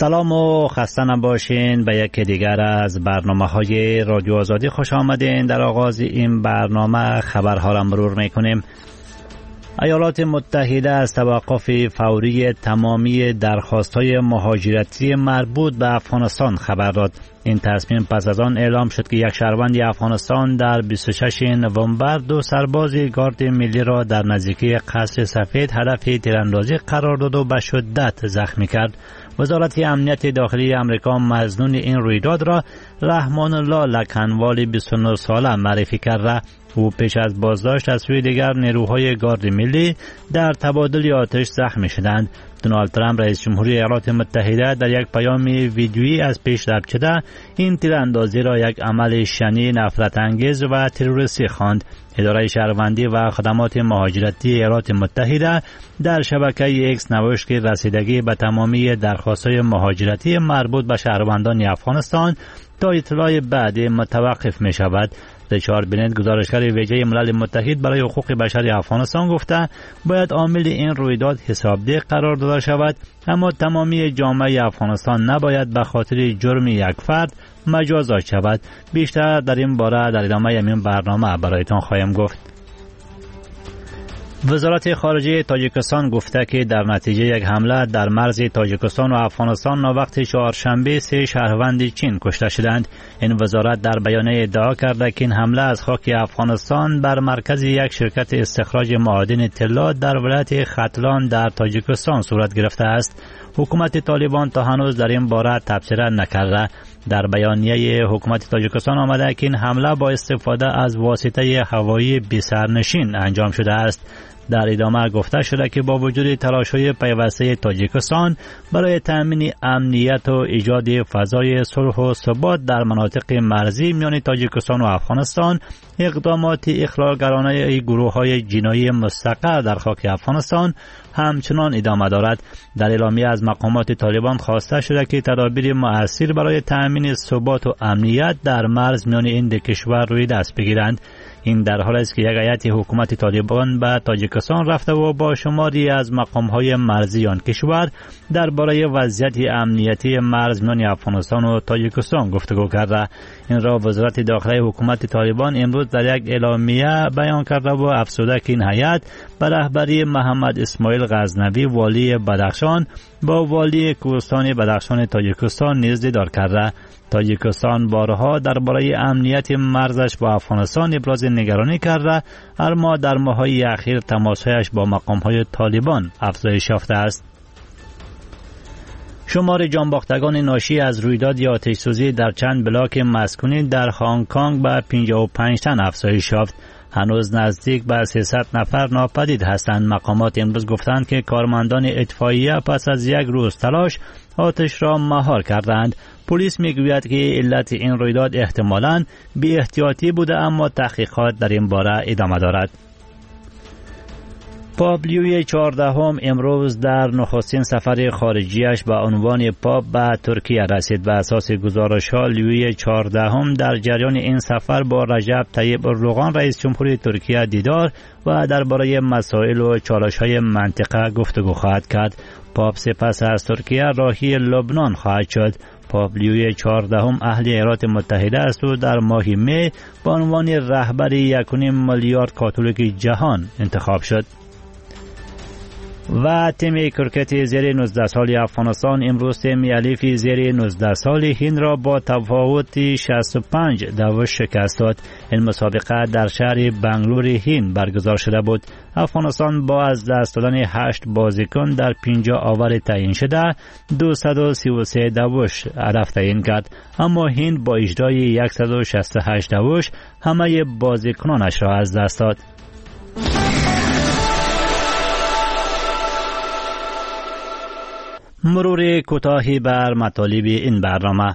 سلام و خسته نباشین. به یک دیگر از برنامه‌های رادیو آزادی خوش آمدین. در آغاز این برنامه خبرها را مرور می‌کنیم. ایالات متحده از توقف فوری تمامی درخواست‌های مهاجرتی مربوط به افغانستان خبر داد. این تصمیم پس از آن اعلام شد که یک شهروند افغانستان در 26 نوامبر 2 سرباز گارد ملی را در نزدیکی قصر سفید هدف تیراندازی قرار داد و به شدت زخمی کرد. وزارت امنیت داخلی امریکا مظنون این رویداد را رحمان الله لکنوالی 29 ساله معرفی کرده. او پیش از بازداشت از سوی دیگر نیروهای گارد ملی در تبادل آتش زخمی شدند. دونالد ترامپ رئیس جمهوری ایالات متحده در یک پیام ویدیویی از پیش رفت شده این تیراندازی را یک عمل شنی، نفرت انگیز و تروریستی خواند. اداره شهروندی و خدمات مهاجرتی ایالات متحده در شبکه ایکس نوشت که رسیدگی به تمامی درخواست‌های مهاجرتی مربوط به شهروندان افغانستان تا اطلاع بعدی متوقف می شود. ریچارد بنت گزارشگر ویژه ملل متحد برای حقوق بشر افغانستان گفته باید عامل این رویداد حسابدهی قرار داده شود، اما تمامی جامعه افغانستان نباید به خاطر جرم یک فرد مجازات شود. بیشتر در این باره در ادامه این برنامه برایتان خواهم گفت. وزارت خارجه تاجیکستان گفته که در نتیجه یک حمله در مرز تاجیکستان و افغانستان وقت چهارشنبه 3 شهروند چین کشته شدند. این وزارت در بیانیه ادعا کرده که این حمله از خاک افغانستان بر مرکز یک شرکت استخراج معادن طلا در ولایت ختلان در تاجیکستان صورت گرفته است. حکومت طالبان تا هنوز در این باره تبصره نکرده. در بیانیه حکومت تاجیکستان آمده که این حمله با استفاده از واسطه هوایی بی سرنشین انجام شده است. در ادامه گفته شده که با وجود تلاش‌های پیوسته تاجیکستان برای تأمین امنیت و ایجاد فضای صلح و ثبات در مناطق مرزی میان تاجیکستان و افغانستان، اقدامات اخلالگرانه گروه‌های جنایی مستقر در خاک افغانستان همچنان ادامه دارد. در اعلامیه از مقامات طالبان خواسته شده که تدابیر مؤثر برای تأمین ثبات و امنیت در مرز میان این دو کشور روی دست بگیرند. این در حالی است که یک هیئت حکومت طالبان به تاجیکستان رفته و با شماری از مقام‌های مرزی آن کشور درباره وضعیت امنیتی مرز میان افغانستان و تاجیکستان گفتگو کرده. این را وزارت داخلی حکومت طالبان امروز در یک اعلامیه بیان کرده و افزوده که این هیئت به رهبری محمد اسماعیل غزنوی والی بدخشان با والی کوهستان بدخشان تاجیکستان نیز دیدار کرده. تاجیکستان بارها درباره امنیت مرزش با افغانستان ابراز نگرانی کرده، اما در ماه‌های اخیر تماس‌هایش با مقام‌های طالبان افزایش یافته است. شمار جانباختگان ناشی از رویداد آتش‌سوزی در چند بلاک مسکونی در هنگ کنگ به 55 تن افزایش یافت. هنوز نزدیک به 300 نفر ناپدید هستند. مقامات امروز گفتند که کارمندان اطفائیه پس از یک روز تلاش آتش را مهار کردند. پلیس میگوید که علت این رویداد احتمالاً بی احتیاطی بوده، اما تحقیقات در این باره ادامه دارد. پاپ لیوی 14 امروز در نخستین سفر خارجیش به عنوان پاپ به ترکیه رسید. به اساس گزارش‌ها لیوی 14 در جریان این سفر با رجب طیب اردوغان رئیس جمهوری ترکیه دیدار و درباره مسائل و چالش‌های منطقه گفتگو خواهد کرد. پاپ سپس از ترکیه راهی لبنان خواهد شد. پاپ لیوی 14 اهل ایالات متحده است و در ماه می به عنوان رهبر 1.5 میلیارد کاتولیک جهان انتخاب شد. و تیم کرکت زیر 19 سال افغانستان امروز تیم الیف زیر 19 سال هند را با تفاوت 65 دوش شکست داد. این مسابقه در شهر بنگلور هند برگزار شده بود. افغانستان با از دست دادن 8 بازیکن در 50 آور تعیین شده 233 دوش هدف تعیین کرد، اما هند با اجرای 168 دوش همه بازیکنانش را از دست داد. مرور کوتاهی بر مطالب این برنامه.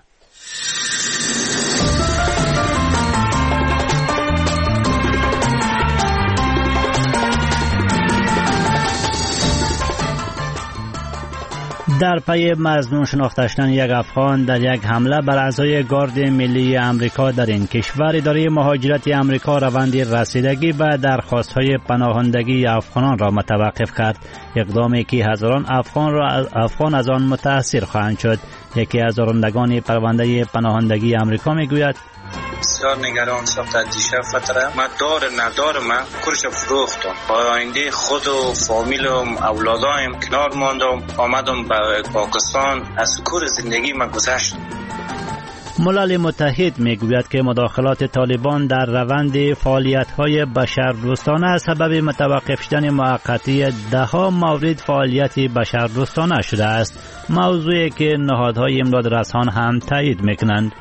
در پی مظنون شناخته شدن یک افغان در یک حمله بر اعضای گارد ملی امریکا در این کشور، اداره مهاجرت امریکا روند رسیدگی به درخواست‌های پناهندگی افغانان را متوقف کرد. اقدامی که هزاران افغان از آن متاثر خواهند شد. یکی از رانندگان پرونده پناهندگی امریکا میگوید بسیار نگران شدم دیشب فتره من ندار من کرش فروختم با آینده خود و فامیل و اولادایم کنار ماندم آمدم به پاکستان از کور زندگی من گذشت. ملل متحد میگوید که مداخلات طالبان در روند فعالیت‌های بشردوستانه سبب متوقف شدن موقتی ده‌ها مورد فعالیت بشردوستانه شده است، موضوعی که نهادهای امدادرسان هم تایید میکنند.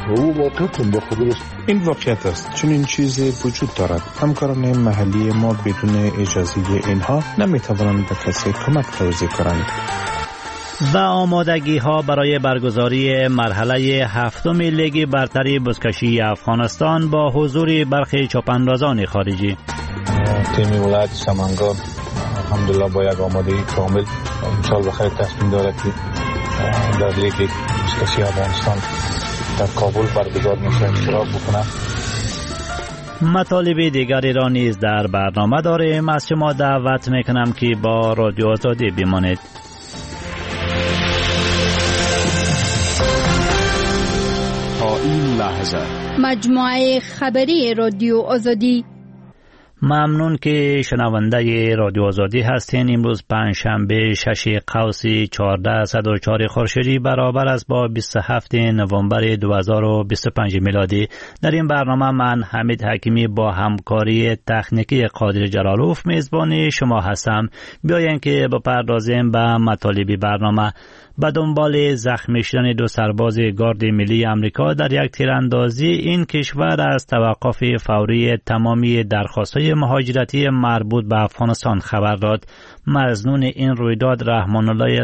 این واقعیت است، چون این چیزی وجود دارد. همکاران محلی ما بدون اجازه اینها نمیتوانند به کسی کمک توزیع کنند. و آمادگی ها برای برگزاری مرحله هفتم لیگ برتری بزکشی افغانستان با حضور برخی چاپاندازان خارجی. تیم ولایت سمنگان الحمدلله با یک آمادگی کامل امسال بخیر تصمیم دارد که در لیگ بزکشی افغانستان در کابل برگزار میشه اشتراک بکنه. مطالب دیگری را نیز در برنامه داریم. از شما دعوت میکنم که با رادیو آزادی بمانید. این لحظه مجموعه خبری رادیو آزادی. ممنون که شنونده رادیو آزادی هستین. امروز پنجشنبه 6 قوس 1404 خورشیدی برابر است با 27 نوامبر 2025 میلادی. در این برنامه من حمید حکیمی با همکاری تکنیکی قادر جلالوف میزبان شما هستم. بیاین که بپردازیم به مطالب برنامه. به دنبال زخمی شدن 2 سرباز گارد ملی امریکا در یک تیراندازی، این کشور از توقف فوری تمامی درخواست‌های مهاجرتی مربوط به افغانستان خبر داد. مظنون این رویداد رحمان الله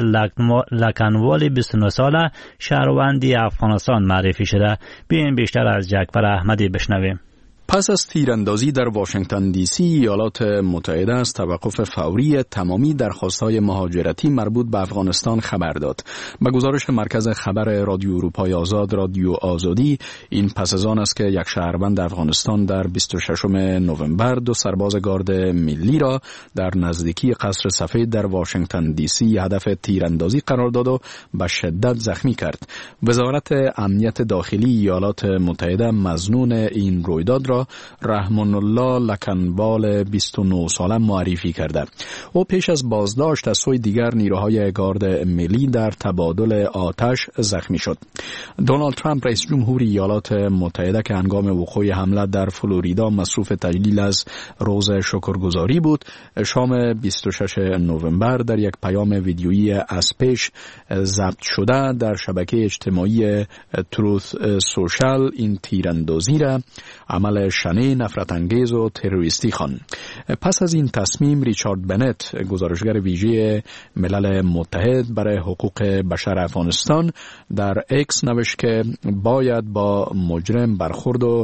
لکنوال 29 ساله شهروند افغانستان معرفی شده. بیاین بیشتر از جعفر احمدی بشنویم. پس از تیراندازی در واشنگتن دی سی، ایالات متحده از توقف فوری تمامی درخواست‌های مهاجرتی مربوط به افغانستان خبر داد. به گزارش مرکز خبر رادیو اروپای آزاد، رادیو آزادی، این پس از آن است که یک شهروند افغانستان در 26 نوامبر 2 سرباز گارد ملی را در نزدیکی قصر سفید در واشنگتن دی سی هدف تیراندازی قرار داد و به شدت زخمی کرد. وزارت امنیت داخلی ایالات متحده مظنون این رویداد را رحمان الله لکنوال 29 ساله معرفی کرده. او پیش از بازداشت از سوی دیگر نیروهای گارد ملی در تبادل آتش زخمی شد. دونالد ترامپ رئیس جمهور ایالات متحده که هنگام وقوع حمله در فلوریدا مصروف تجلیل از روز شکرگزاری بود، شام 26 نوامبر در یک پیام ویدیویی از پیش ضبط شده در شبکه اجتماعی تروث سوشال این تیراندازی را عمل شنی، نفرت انگیز و تروریستی خوان. پس از این تصمیم ریچارد بنت، گزارشگر ویژه ملل متحد برای حقوق بشر افغانستان، در اکس نوشت که باید با مجرم برخورد و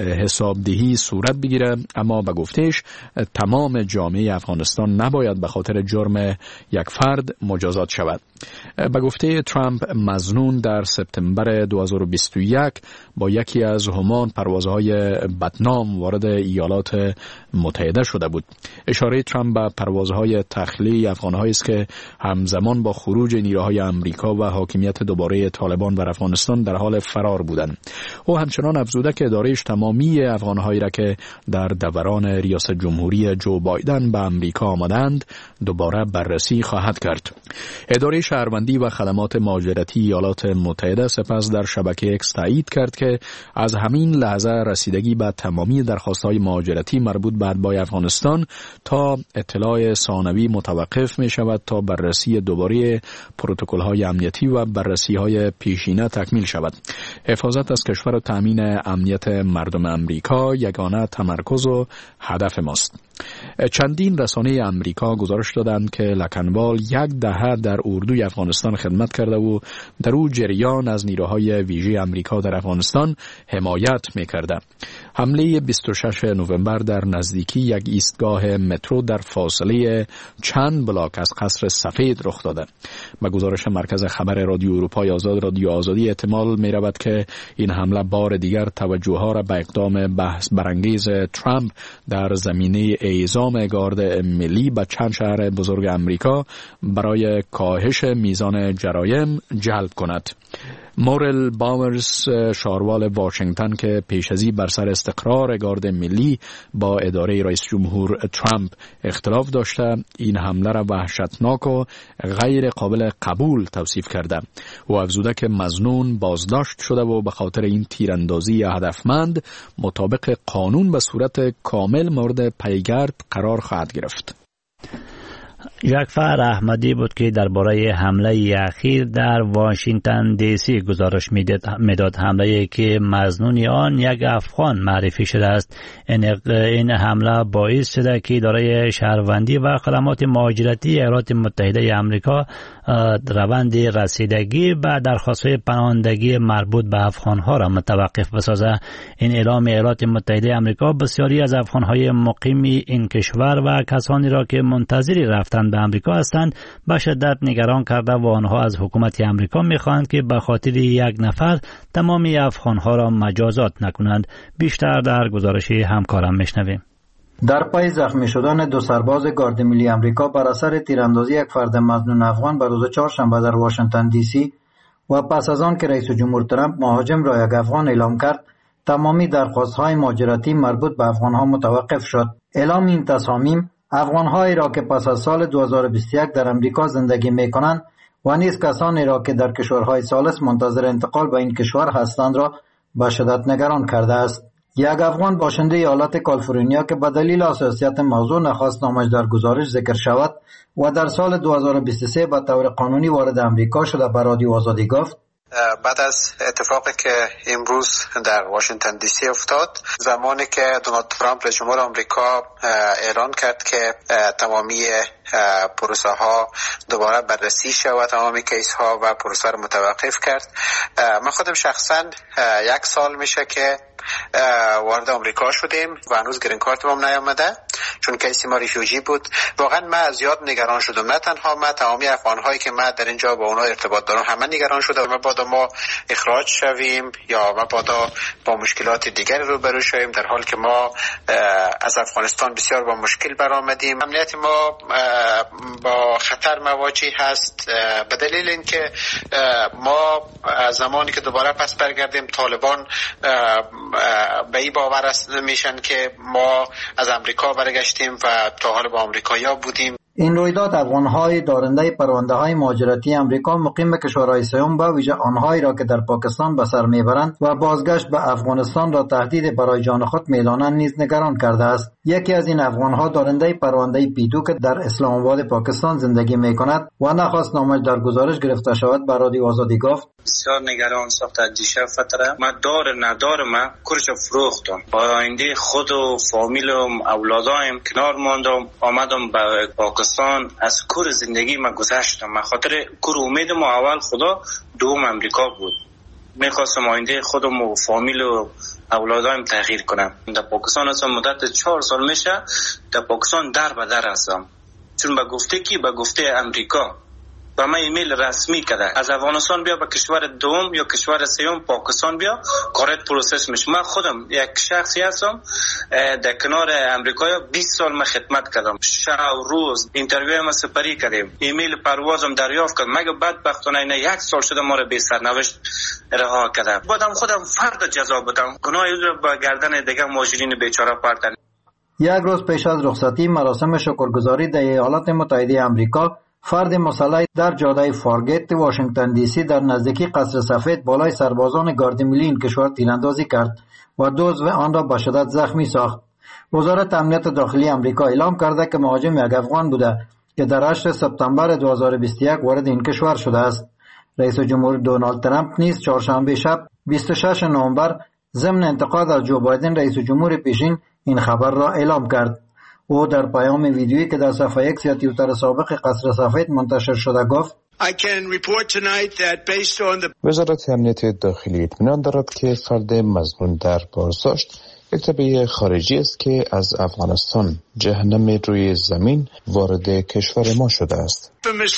حسابدهی صورت بگیره، اما به گفتهش تمام جامعه افغانستان نباید به خاطر جرم یک فرد مجازات شود. به گفته ترامپ مظنون در سپتامبر 2021 با یکی از همان پروازهای بدنام وارد ایالات متحده شده بود. اشاره ترامپ به پروازهای تخلیه افغان‌هایی است که همزمان با خروج نیروهای امریکا و حاکمیت دوباره طالبان بر افغانستان در حال فرار بودند. او همچنان افزوده که اداره‌اش تمامی افغان‌هایی را که در دوران ریاست جمهوری جو بایدن به امریکا آمدند دوباره بررسی خواهد کرد. اداره شهروندی و خدمات مهاجرتی ایالات متحده سپس در شبکه اکس تایید کرد که از همین لحظه رسیدگی به تمامی درخواست‌های مهاجرتی مربوط به اتباع افغانستان تا اطلاع ثانوی متوقف می شود تا بررسی دوباره پروتکل‌های امنیتی و بررسی‌های پیشینه تکمیل شود. حفاظت از کشور و تامین امنیت مردم امریکا یگانه تمرکز و هدف ماست. چندین رسانه امریکا گزارش دادند که لکنوال 10 دهه در اردوی افغانستان خدمت کرده و در او جریان از نیروهای ویژه امریکا در افغانستان حمایت می‌کرده. حمله 26 نوامبر در نزدیکی یک ایستگاه مترو در فاصله چند بلاک از قصر سفید رخ داده. به گزارش مرکز خبر رادیو اروپای آزاد رادیو آزادی احتمال می رود که این حمله بار دیگر توجه ها را به اقدام بحث برانگیز ترامپ در زمینه اعزام گارد ملی به چند شهر بزرگ امریکا برای کاهش میزان جرایم جلب کند. مورل باورز، شاروال واشنگتن که پیشازی بر سر استقرار گارد ملی با اداره رئیس جمهور ترامپ اختلاف داشته، این حمله را وحشتناک و غیر قابل قبول توصیف کرده. او افزوده که مظنون بازداشت شده و به خاطر این تیراندازی هدفمند مطابق قانون به صورت کامل مورد پیگرد قرار خواهد گرفت. جعفر احمدی بود که درباره حمله اخیر در واشنگتن دی سی گزارش میداد. حمله که مظنون آن یک افغان معرفی شده است. این حمله باعث شده که اداره شهروندی و خدمات مهاجرتی ایالات متحده آمریکا روند رسیدگی به درخواست‌های پناهندگی مربوط به افغان‌ها را متوقف بسازد. این اعلام ایالات متحده آمریکا بسیاری از افغان‌های مقیم این کشور و کسانی را که منتظر رفتن به آمریکا هستند به شدت نگران کرده و آنها از حکومت آمریکا می‌خواهند که به خاطر یک نفر تمامی افغان‌ها را مجازات نکنند. بیشتر در گزارش همکارم میشنویم. در پای زخمی شدن دو سرباز گارد ملی آمریکا بر اثر تیراندازی یک فرد مظنون افغان بر روز چهارشنبه در واشنگتن دی سی و پس از آن که رئیس جمهور ترامپ مهاجم را یک افغان اعلام کرد، تمامی درخواست‌های مهاجرتی مربوط به افغان‌ها متوقف شد. اعلام این تصامیم افغان‌هایی را که پس از سال 2021 در آمریکا زندگی می‌کنند و نیز کسانی را که در کشورهای ثالث منتظر انتقال به این کشور هستند را به شدت نگران کرده است. یک افغان باشنده ایالت کالیفرنیا که به دلیل حساسیت موضوع نخواست نامش در گزارش ذکر شود و در سال 2023 به طور قانونی وارد امریکا شده به رادیو آزادی گفت: بعد از اتفاقی که امروز در واشنگتن دی سی افتاد، زمانی که دونالد ترامپ رئیس جمهور آمریکا اعلان کرد که تمامی پروسه ها دوباره بررسی شود، تمامی کیس ها و پروسه رو متوقف کرد، من خودم شخصا 1 سال میشه که وارد آمریکا شدیم و هنوز گرین کارت هم نیامده، چون کیس ما ریفیوجی بود. واقعا من زیاد نگران شدم، نه تنها من، تمامی افغان‌هایی که من در اینجا با اونها ارتباط دارم همه نگران شدم. مبادا ما اخراج شویم یا مبادا با مشکلات دیگری روبرو شویم، در حال که ما از افغانستان بسیار با مشکل برآمدیم. امنیت ما با خطر مواجه هست به دلیل اینکه ما زمانی که دوباره پس برگردیم، طالبان به این باور میشن که ما از امریکا برگشتیم و تا حال با آمریکایی‌ها بودیم. این رویداد افغان‌های دارنده پرونده‌های مهاجرتی آمریکا مقیم به کشورهای سوم، به ویژه آنهایی را که در پاکستان به سر میبرند و بازگشت به افغانستان را تهدید برای جان خود می‌دانند نیز نگران کرده است. یکی از این افغان‌ها دارنده پرونده پیدو که در اسلام آباد پاکستان زندگی می‌کند و نخواست نامش در گزارش گرفته شود به رادیو آزادی گفت: بسیار نگران ساخته دیشب فتره من ندارم کورش فروختم، با آینده خود و فامیلم اولادایم کنار ماندم، آمدم به پاکستان. از کور زندگی من گذشتم، من خاطر کور امیدم اول خدا، دوم امریکا بود. میخواستم آینده خودم و فامیل و اولادایم تغییر کنم. در پاکستان هستم مدت 4 سال میشه، در پاکستان در به در هستم، چون به گفته کی؟ به گفته امریکا و من ایمیل رسمی کرده از افغانستان بیا به کشور دوم یا کشور سوم پاکستان بیا، کارت پروسس میشه. من خودم یک شخصی هستم در کنار امریکا 20 سال من خدمت کردم، شب روز اینترویو ما سپری کردیم، ایمیل پروازم دریافت کردم، مگه بدبختانه اینا 1 سال شده ما رو بی سرنوشت رها کرده. بعدم خودم فرد جزا بدم، گناه رو با گردن دیگه مهاجرین بیچاره پردن. یک روز پیش از رخصتی مراسم شکرگزاری در ایالات متحده آمریکا، فرد مسلح در جاده فارگیت واشنگتن دی سی در نزدیکی قصر سفید بالای سربازان گارد ملی این کشور تیراندازی کرد و 2 عضو آن را به شدت زخمی ساخت. وزارت امنیت داخلی آمریکا اعلام کرده که مهاجم یک افغان بوده که در 8 سپتامبر 2021 وارد این کشور شده است. رئیس جمهور دونالد ترامپ نیز چهارشنبه شب 26 نوامبر ضمن انتقاد از جو بایدن رئیس جمهور پیشین این خبر را اعلام کرد. او در پیام ویدیویی که در صفحه ایکس یا توییتر سابق قصر سفید منتشر شده گفت: وزارت امنیت داخلی اطمینان دارد که فرد مظنون در بازداشت یک طبیعه خارجی است که از افغانستان جهنم روی زمین وارد کشور ما شده است.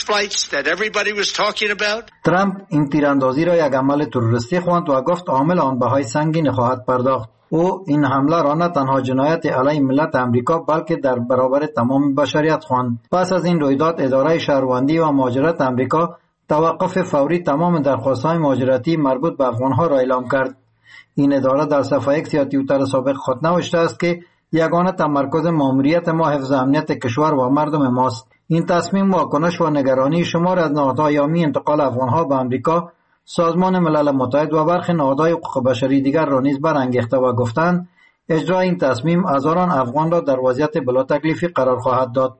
ترامپ این تیراندازی را یک عمل تروریستی خواند و گفت عامل آن بهای سنگین خواهد پرداخت. او این حمله را نه تنها جنایت علیه ملت امریکا بلکه در برابر تمام بشریت خواند. پس از این رویداد اداره شهروندی و مهاجرت امریکا توقف فوری تمام درخواست‌های مهاجرتی مربوط به افغان‌ها را اعلام کرد. این اداره در صفحه اکس یا توییتر سابق خود نوشته است که یگانه تمرکز ماموریت ما حفظ امنیت کشور و مردم ماست. این تصمیم واکنش و نگرانی شمار از نهادهای حامی انتقال افغان‌ها به امریکا، سازمان ملل متحد و برخی نهادهای حقوق بشری دیگر را نیز برانگیخته و گفتند اجرای این تصمیم هزاران افغان را در وضعیت بلا تکلیفی قرار خواهد داد.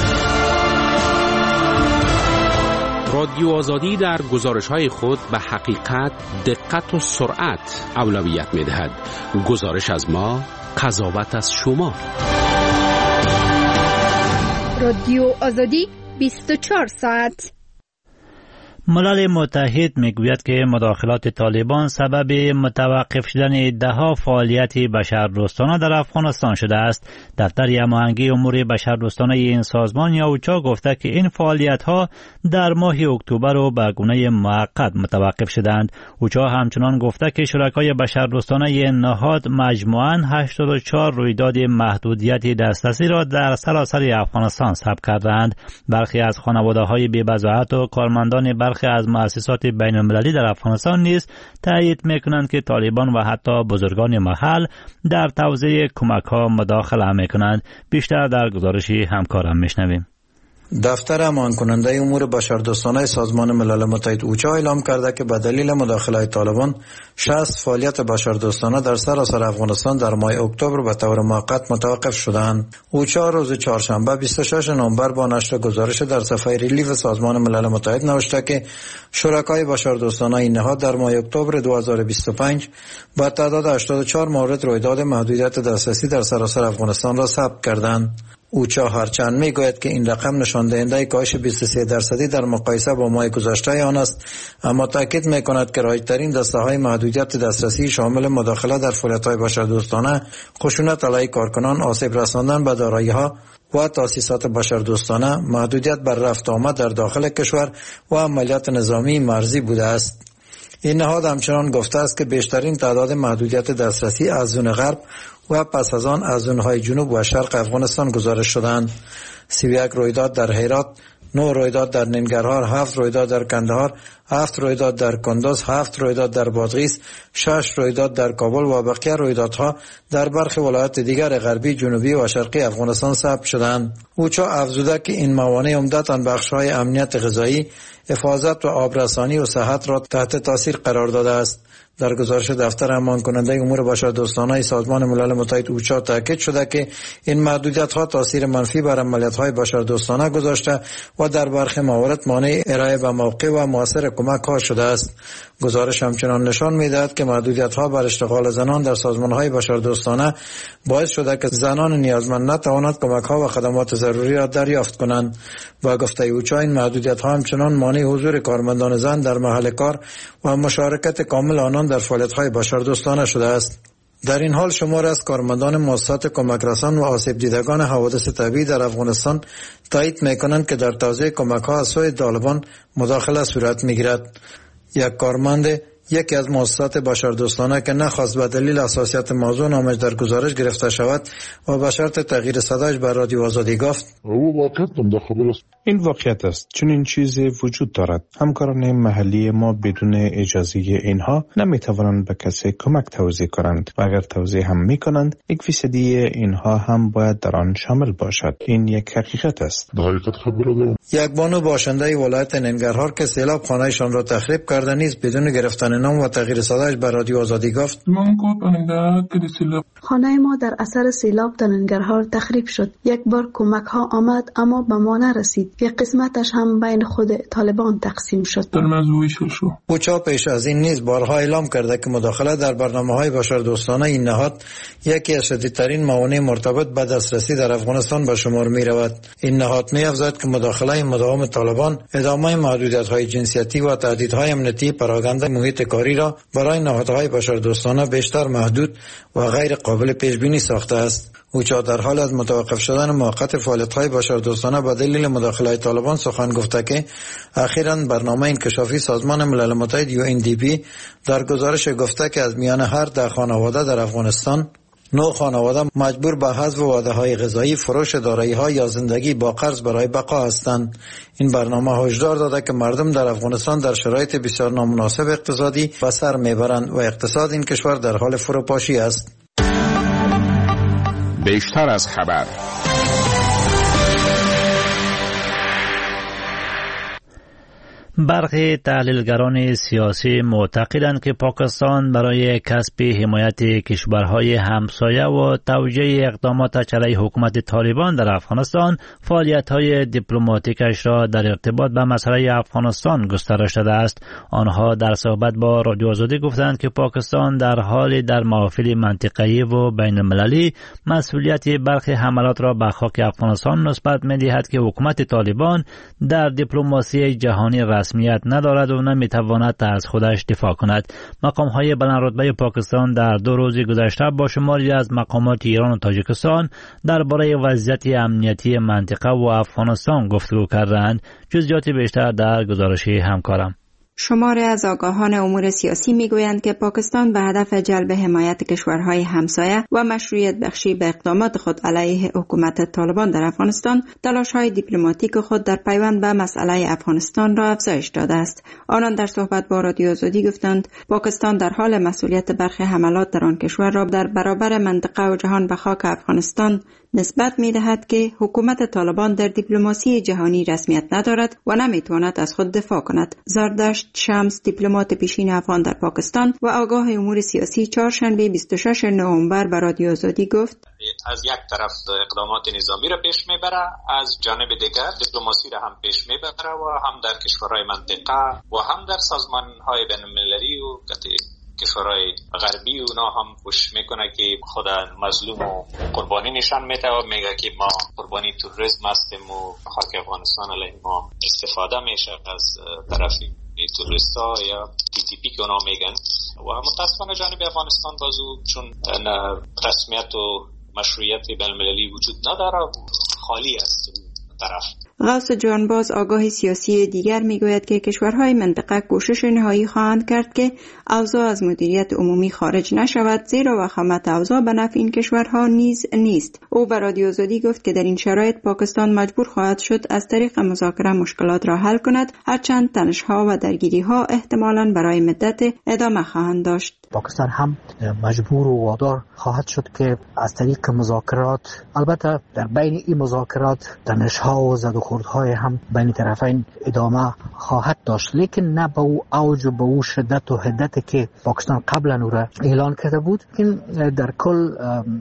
رادیو آزادی در گزارش‌های خود به حقیقت، دقت و سرعت اولویت می‌دهد. گزارش از ما، قضاوت از شما. رادیو آزادی 24 ساعت. ملل متحد میگوید که مداخلات طالبان سبب متوقف شدن ده‌ها فعالیت بشردوستانه در افغانستان شده است. دفتر هماهنگی امور بشردوستانه این سازمان یا اوچا گفته که این فعالیت‌ها در ماه اکتبر و به گونه موقت متوقف شدند. اوچا همچنان گفته که شرکای بشردوستانه این نهاد مجموعاً 84 رویداد محدودیت دسترسی را در سراسر افغانستان ثبت کردند. برخی از خانواده‌های بی‌بضاعت و کارمندان برخی از مؤسسات بین‌المللی در افغانستان نیز تایید می‌کنند که طالبان و حتی بزرگان محل در توزیع کمک‌ها مداخله می‌کنند. بیشتر در گزارش همکارم می‌شنویم. دفتر امان کننده امور بشردوستانه سازمان ملل متحد اوچا اعلام کرده که به دلیل مداخله طالبان 60 فعالیت بشردوستانه در سراسر افغانستان در ماه اکتبر به طور موقت متوقف شدند. اوچا روز چهارشنبه 26 نوامبر با نشر گزارش در صفحه ریلیف سازمان ملل متحد نوشته که شرکای بشردوستانه این نهاد در ماه اکتبر 2025 با تعداد 84 مورد رویداد محدودیت دسترسی در سراسر افغانستان را ثبت کردند. اوچا هرچند میگوید که این رقم نشان دهنده کاهش 23% در مقایسه با ماه گذشته آن است، اما تاکید میکند که رایج‌ترین دسته‌های محدودیت دسترسی شامل مداخله در فعالیت‌های بشردوستانه، خشونت علیه کارکنان، آسیب رساندن به دارایی‌ها و تأسیسات بشردوستانه، محدودیت بر رفت آمد در داخل کشور و عملیات نظامی مرزی بوده است. این نهاد همچنان گفته است که بیشترین تعداد محدودیت دسترسی از زون غرب و پس از آن از زونهای جنوب و شرق افغانستان گزارش شدند. 31 رویداد در هرات، 9 رویداد در ننگرهار، 7 رویداد در کندهار، 7 رویداد در کندوز، 7 رویداد در بادغیس، 6 رویداد در کابل و بقیه رویدادها در برخی ولایات دیگر غربی، جنوبی و شرقی افغانستان ثبت شدند. اوچا افزوده که این موانع عمدتاً بخش‌های امنیت غذایی، حفاظت و آبرسانی و صحت را تحت تاثیر قرار داده است. در گزارش دفتر امان کننده امور بشردوستانه سازمان ملل متحد اوچا تاکید شده که این محدودیت‌ها تاثیر منفی بر عملیات‌های بشردوستانه گذاشته و در برخی موارد مانع ارائه به موقع و مؤثر کمک‌ها شده است. گزارش همچنان نشان می‌دهد که محدودیت‌ها بر اشتغال زنان در سازمان‌های بشردوستانه باعث شده که زنان نیازمند نتوانند کمک‌ها و خدمات ضروری را دریافت کنند. و گفته اوچا این محدودیت‌ها همچنان مانع حضور کارمندان زن در محل کار و مشارکت کامل آنان در فعالیت‌های بشردوستانه شده است. در این حال شمار از کارمندان مؤسسات کمک رسان و آسیب دیدگان حوادث طبیعی در افغانستان تایید می‌کنند که در توزیع کمک‌ها از سوی طالبان مداخله صورت می‌گیرد. یک کارمند یکی از مؤسسات بشردوستانه که نخواست به دلیل حساسیت موضوع نامش در گزارش گرفته شود و به شرط تغییر صدایش بر رادیو آزادی گفت این واقعیت است، چون این چیزی وجود دارد. همکاران محلی ما بدون اجازه اینها نمیتوانند به کسی کمک توزیع کنند و اگر توزیع هم میکنند 1% اینها هم باید در آن شامل باشد. این یک حقیقت است. یک بانو باشنده ولایت ننگرهار که سیلاب خانه‌شان را تخریب کرده نیز بدون گرفتن نام و تغییر صدایش بر رادیو آزادی گفت خانه ما در اثر سیلاب در ننگرهار تخریب شد. یک بار کمک ها آمد اما به ما نرسید. یک قسمتش هم بین خود طالبان تقسیم شد. اوچا پیش از این نیز بارها اعلام کرده که مداخله در برنامه‌های بشردوستانه این نهاد یکی از شدیدترین موانع مرتبط به دسترسی در افغانستان به شمار می رود. این نهاد می افزاید که مداخله مداوم طالبان، ادامه محدودیت‌های جنسیتی و تهدیدهای امنیتی پراکنده محیط کاری را برای نهادهای بشردوستانه بیشتر محدود و غیر قابل پیش بینی ساخته است. اوچا در حال از متوقف شدن موقت فعالیت‌های بشردوستانه به دلیل مداخله طالبان سخن گفته که اخیراً برنامه انکشافی سازمان ملل متحد UNDP در گزارش گفته که از میان هر 10 خانواده در افغانستان 9 خانواده مجبور به حذف وعده‌های غذایی، فروش دارایی‌ها یا زندگی با قرض برای بقا هستند. این برنامه هشدار داده که مردم در افغانستان در شرایط بسیار نامناسب اقتصادی به سر میبرند و اقتصاد این کشور در حال فروپاشی است. بیشتر از خبر. برخی تحلیلگران سیاسی معتقدند که پاکستان برای کسب حمایت کشورهای همسایه و توجیه اقدامات علیه حکومت طالبان در افغانستان فعالیت‌های دیپلماتیکش را در ارتباط به مسئله افغانستان گسترش داده است. آنها در صحبت با رادیو آزادی گفتند که پاکستان در حال در محافل منطقه‌ای و بین المللی مسئولیت برخی حملات را به خاک افغانستان نسبت می‌دهد که حکومت طالبان در دیپلماسی جهانی رسمیت ندارد و نمیتواند از خودش دفاع کند. مقام‌های بلندرتبه پاکستان در 2 روز گذشته با شماری از مقامات ایران و تاجیکستان درباره وضعیت امنیتی منطقه و افغانستان گفتگو کردند. جزئیات بیشتر در گزارش همکارم. شماری از آگاهان امور سیاسی میگویند که پاکستان به هدف جلب حمایت کشورهای همسایه و مشروعیت بخشی به اقدامات خود علیه حکومت طالبان در افغانستان تلاش‌های دیپلماتیک خود در پیوند به مسئله افغانستان را افزایش داده است. آنان در صحبت با رادیو آزادی گفتند پاکستان در حال مسئولیت برخی حملات در آن کشور را در برابر منطقه و جهان به خاک افغانستان نسبت می‌دهد که حکومت طالبان در دیپلماسی جهانی رسمیت ندارد و نمی‌تواند از خود دفاع کند. زردشت شمس، دیپلمات پیشین افغان در پاکستان و آگاه امور سیاسی، چهارشنبه 26 نوامبر به رادیو آزادی گفت: از یک طرف اقدامات نظامی را پیش میبره، از جانب دیگر دیپلماسی را هم پیش میبره و هم در کشورهای منطقه و هم در سازمان‌های بین‌المللی و کشورهای غربی اونا هم پوش میکنه که خود مظلوم و قربانی نشان میده و میگه که ما قربانی تروریسم هستیم و خاک افغانستان علیه ما استفاده میشه از طرف توریستا یا TTP که اونا میگن. و متاسفانه جانب افغانستان بازو چون رسمیت و مشروعیت بین‌المللی وجود نداره خالی است طرف. غوث جانباز، آگاه سیاسی دیگر، میگوید که کشورهای منطقه کوشش نهایی خواهند کرد که اوضاع از مدیریت عمومی خارج نشود، زیرا وخامت اوضاع به نفع این کشورها نیز نیست. او به رادیو آزادی گفت که در این شرایط پاکستان مجبور خواهد شد از طریق مذاکره مشکلات را حل کند، هرچند تنش‌ها و درگیری‌ها احتمالاً برای مدت ادامه خواهند داشت. پاکستان هم مجبور و وادار خواهد شد که از طریق مذاکرات، البته در بین این مذاکرات تنش‌ها و زد و خوردهای هم بین طرفین ادامه خواهد داشت، لیکن نه به او اوج و به او شدت و حدت که پاکستان قبلا او را اعلان کرده بود. این در کل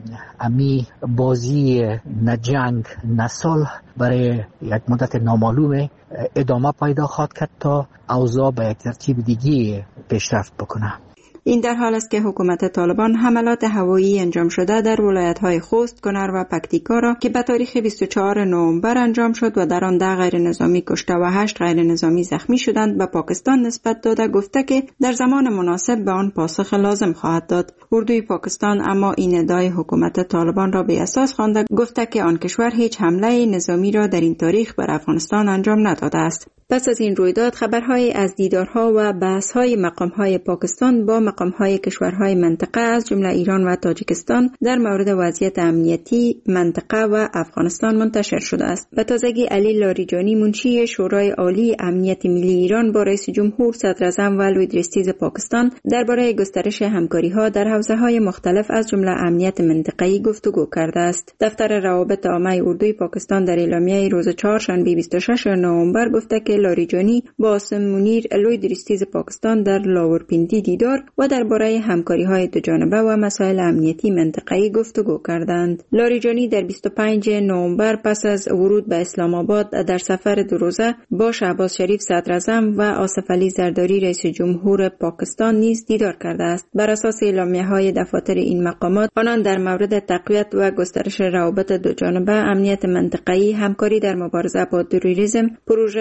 امی بازی نه جنگ نه صلح برای یک مدت نامعلوم ادامه پیدا خواهد کرد تا اوضاع به یک ترتیب دیگه پیشرفت بکنه. این در حال است که حکومت طالبان حملات هوایی انجام شده در ولایت‌های خوست، کنر و پکتیکا را که به تاریخ 24 نوامبر انجام شد و در آن 10 غیر نظامی کشته و 8 غیر نظامی زخمی شدند به پاکستان نسبت داده، گفته که در زمان مناسب به آن پاسخ لازم خواهد داد. اردوی پاکستان اما این ادعای حکومت طالبان را بی اساس خوانده، گفته که آن کشور هیچ حمله نظامی را در این تاریخ بر افغانستان انجام نداده است. پس از این رویداد خبرهای از دیدارها و بحث‌های مقام‌های پاکستان با مقام‌های کشورهای منطقه از جمله ایران و تاجیکستان در مورد وضعیت امنیتی منطقه و افغانستان منتشر شده است. به تازگی علی لاریجانی، منشی شورای عالی امنیت ملی ایران، با رئیس جمهور، صدراعظم و لویدرستیز پاکستان درباره گسترش همکاری‌ها در حوزه‌های مختلف از جمله امنیت منطقه‌ای گفتگو کرده است. دفتر روابط عامه اردوی پاکستان در اعلامیه روز چهارشنبه 26 نوامبر گفته که لاریجانی با عاصم منیر، لویدرستیز پاکستان، در لاورپینتی دیدار و درباره همکاری‌های دوجانبه و مسائل امنیتی منطقه‌ای گفتگو کردند. لاریجانی در 25 نوامبر پس از ورود به اسلام آباد در سفر 2 روزه با شهباز شریف صدراعظم و آصف علی زرداری رئیس جمهور پاکستان نیز دیدار کرده است. بر اساس اعلامیه‌های دفاتر این مقامات، آنان در مورد تقویت و گسترش روابط دوجانبه، امنیت منطقه‌ای، همکاری در مبارزه با تروریسم، پروژه خط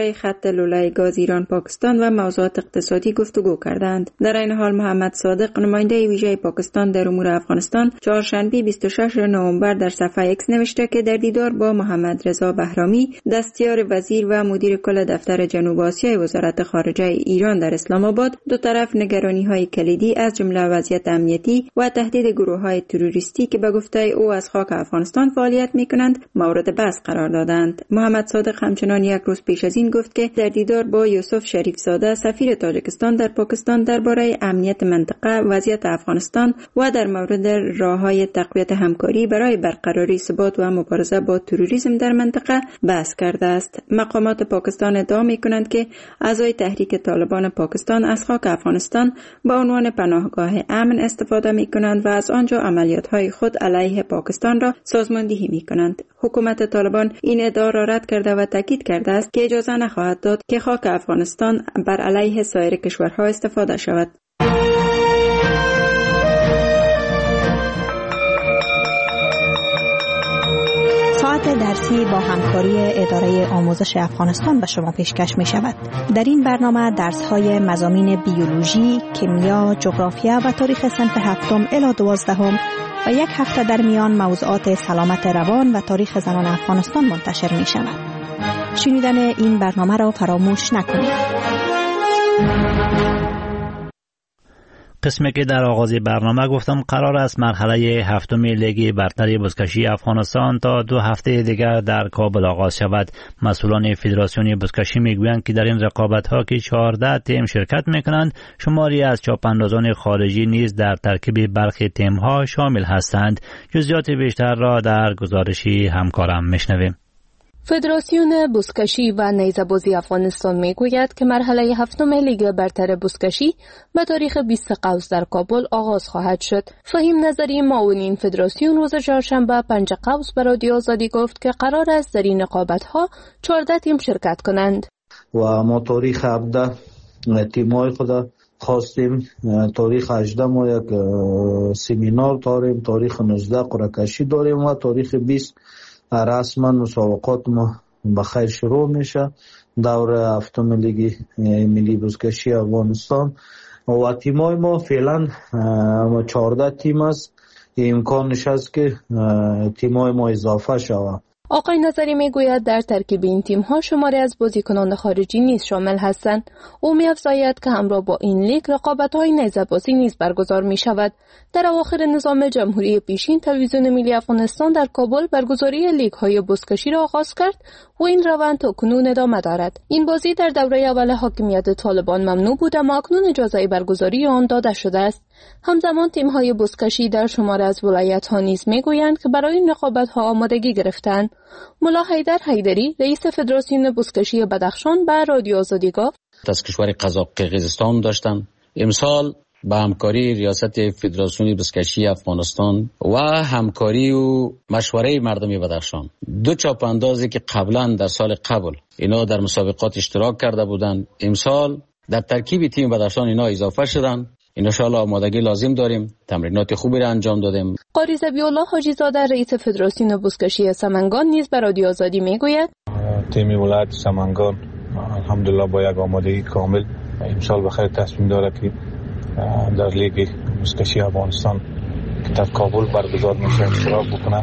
وضعیت لوله گاز ایران پاکستان و موضوعات اقتصادی گفتگو کردند. در این حال محمد صادق نماینده ویژه پاکستان در امور افغانستان چهارشنبه 26 نوامبر در صفحه ایکس نوشته که در دیدار با محمد رضا بهرامی دستیار وزیر و مدیر کل دفتر جنوب آسیای وزارت خارجه ایران در اسلام آباد دو طرف نگرانی‌های کلیدی از جمله وضعیت امنیتی و تهدید گروه‌های تروریستی که به گفته او از خاک افغانستان فعالیت می‌کنند مورد بحث قرار دادند. محمد صادق همچنان یک روز پیش از این گفت که در دیدار با یوسف شریف زاده سفیر تاجیکستان در پاکستان درباره امنیت منطقه، وضعیت افغانستان و در مورد راه‌های تقویت همکاری برای برقراری ثبات و مبارزه با تروریسم در منطقه بحث کرده است. مقامات پاکستان ادعا می‌کنند که اعضای تحریک طالبان پاکستان از خاک افغانستان به عنوان پناهگاه امن استفاده می‌کنند و از آنجا عملیات‌های خود علیه پاکستان را سازماندهی می‌کنند. حکومت طالبان این ادعا را رد کرده و تاکید کرده است که اجازه نخواهد داد که خاک افغانستان بر علیه سایر کشورها استفاده شود. ساعت درسی با همکاری اداره آموزش افغانستان به شما پیشکش می شود. در این برنامه درس‌های مضامین بیولوژی، کیمیا، جغرافیا و تاریخ صنف 7 الی 12 و یک هفته در میان موضوعات سلامت روان و تاریخ زنان افغانستان منتشر می شود. شنیدن این برنامه را فراموش نکنید. قسمی که در آغاز برنامه گفتم قرار است مرحله هفتم لیگ برتر بزکشی افغانستان تا 2 هفته دیگر در کابل آغاز شود. مسئولان فدراسیون بزکشی میگویند که در این رقابت‌ها که 14 تیم شرکت میکنند، شماری از چاپاندازان خارجی نیز در ترکیب برخی تیم‌ها شامل هستند. جزئیات بیشتر را در گزارشی همکارم میشنویم. فدراسیون بزکشی و نیزه‌بازی افغانستان میگوید که مرحله هفتم لیگ برتر بزکشی به تاریخ 20 قوس در کابل آغاز خواهد شد. فهیم نظری معاون این فدراسیون روز چهارشنبه 5 قوس به رادیو آزادی گفت که قرار است در این رقابت‌ها 14 تیم شرکت کنند. و ما تاریخ 17 تیم‌های خود خواستیم. تاریخ 18 ما یک سمینار داریم، تاریخ 19 قرعه کشی داریم و تاریخ 20 رسما مسابقات ما بخیر شروع میشه. دور هفتم لیگ ملی بزکشی افغانستان و تیمای ما فعلا 14 تیم است. امکانش هست که تیمای ما اضافه شود. آقای نظری میگوید در ترکیب این تیم‌ها شماری از بازیکنان خارجی نیز شامل هستند. او می‌افزاید که همراه با این لیگ رقابت‌های نیزه‌بازی نیز برگزار می‌شود. در اواخر نظام جمهوری پیشین تلویزیون ملی افغانستان در کابل برگزاری لیگ‌های بزکشی را آغاز کرد و این روند تاکنون ادامه دارد. این بازی در دوره اول حاکمیت طالبان ممنوع بود اما اکنون اجازه برگزاری آن داده شده است. همزمان تیم‌های بزکشی در شمار از ولایت‌ها نیز می‌گویند که برای این رقابت‌ها آمادگی گرفتند. ملا حیدر حیدری رئیس فدراسیون بزکشی بدخشان به رادیو آزادی گفت از کشور قزاقستان داشتن. امسال با همکاری ریاست فدراسیون بزکشی افغانستان و همکاری و مشوره مردم بدخشان 2 چاپاندازی که قبلا در سال قبل اینا در مسابقات اشتراک کرده بودند، امسال در ترکیب تیم بدخشان اینا اضافه شدند. ان شاءالله آمادگی لازم داریم. تمرینات خوبی را انجام دادیم. قاری ذبیح‌الله حاجی زاده رئیس فدراسیون بزکشی سمنگان نیز به رادیو آزادی میگوید تیم ولایت سمنگان الحمدلله با یک آمادگی کامل امسال بخیر تصمیم دارد که در لیگ بزکشی افغانستان که در کابل برگزار میشه اشتراک بکنه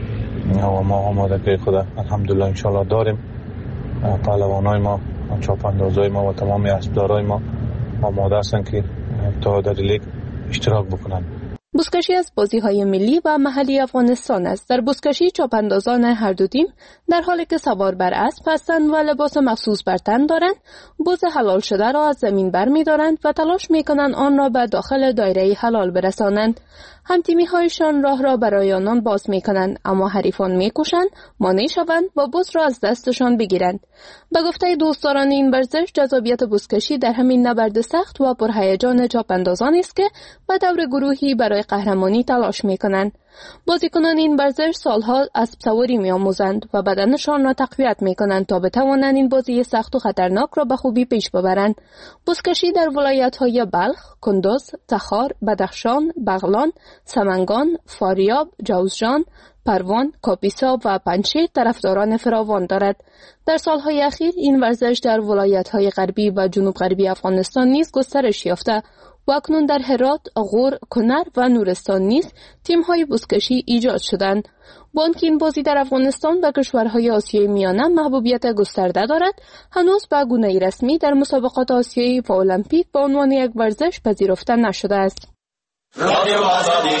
و ما آمادگی خود الحمدلله ان شاءالله داریم. پهلوانای ما، چاپاندازای ما و تمام اسبدارای ما آماده هستند که تا در لیگ اشتراک بکنند. بزکشی از بازی‌های ملی و محلی افغانستان است. در بزکشی چاپاندازان هر دو تیم در حالی که سوار بر اسب هستند و لباس مخصوص بر تن دارند، بز حلال شده را از زمین برمی‌دارند و تلاش می‌کنند آن را به داخل دایره حلال برسانند. هم‌تیمی‌هایشان راه را برای آنان باز می‌کنند، اما حریفان می‌کوشند مانع شوند و بز را از دستشان بگیرند. به گفته دوستداران این ورزش، جذابیت بزکشی در همین نبرد سخت و پرهیجان چاپاندازان است که به دور گروهی برای قهرمانی تلاش می کنند. بازیکنان این ورزش سالها اسب سواری می آموزند و بدنشان را تقویت می کنند تا بتوانند این بازی سخت و خطرناک را به خوبی پیش ببرند. بزکشی در ولایت‌های بلخ، کندوز، تخار، بدخشان، بغلان، سمنگان، فاریاب، جوزجان، پروان، کاپیسا و پنجشیر طرفداران فراوان دارد. در سالهای اخیر این ورزش در ولایت‌های غربی و جنوب غربی افغانستان نیز گسترش یافته و اکنون در هرات، غور، کنر و نورستان نیز تیم‌های بزکشی ایجاد شدند. با آنکه این بازی در افغانستان و کشورهای آسیای میانه محبوبیت گسترده دارد، هنوز به گونه رسمی در مسابقات آسیایی و المپیک به عنوان یک ورزش پذیرفته نشده است. رادیو آزادی.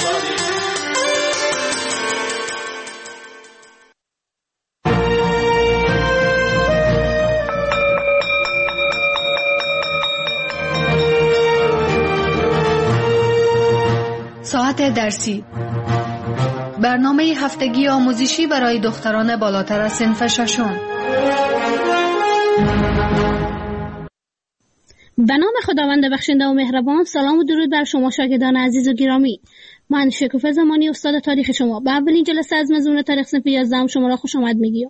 ساعت درسی، برنامه هفتگی آموزشی برای دختران بالاتر از صنف ششم. به نام خداوند بخشنده و مهربان. سلام و درود بر شما شاگردان عزیز و گرامی. من شکوفه زمانی استاد تاریخ شما به اولین جلسه از مضمون تاریخ صنف 11 شما را خوش آمد میگیم.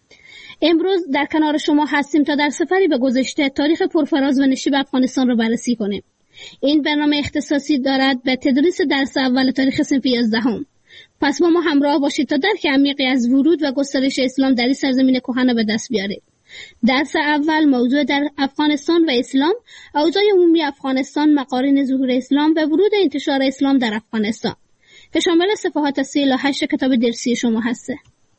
امروز در کنار شما هستیم تا در سفری به گذشته تاریخ پرفراز و نشیب افغانستان را بررسی کنیم. این برنامه اختصاصی دارد به تدریس درس اول تاریخ صنف 11. پس با ما همراه باشید تا درک عمیقی از ورود و گسترش اسلام در این سرزمین کهن به دست بیارید. درس اول موضوع در افغانستان و اسلام، اوضاع عمومی افغانستان، مقارن ظهور اسلام و ورود انتشار اسلام در افغانستان که شامل صفحات 3 الی 8 کتاب درسی شما هسته.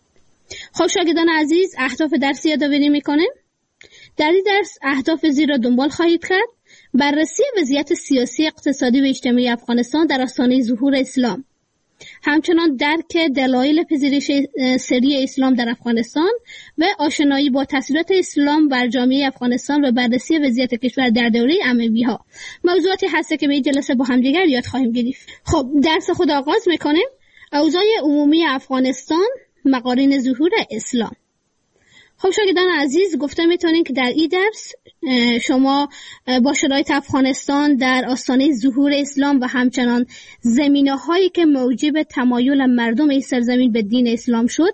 خب شاگردان عزیز، اهداف درسی یادآوری میکنیم. در این درس اهداف زیر را دنبال خواهید کرد: بررسی وضعیت سیاسی، اقتصادی و اجتماعی افغانستان در آستانه ظهور اسلام، همچنان درک دلایل پذیرش سری اسلام در افغانستان و آشنایی با تاثیرات اسلام بر جامعه افغانستان و بررسی وضعیت کشور در دوره اموی‌ها. موضوعاتی هست که به این جلسه با هم دیگر یاد خواهیم گرفت. خب درس خود آغاز میکنیم. اوضاع عمومی افغانستان، مقارن ظهور اسلام. خب شاگردان عزیز، گفته میتونین که در این درس شما با شرایط افغانستان در آستانه ظهور اسلام و همچنان زمینه‌هایی که موجب تمایل مردم این سرزمین به دین اسلام شد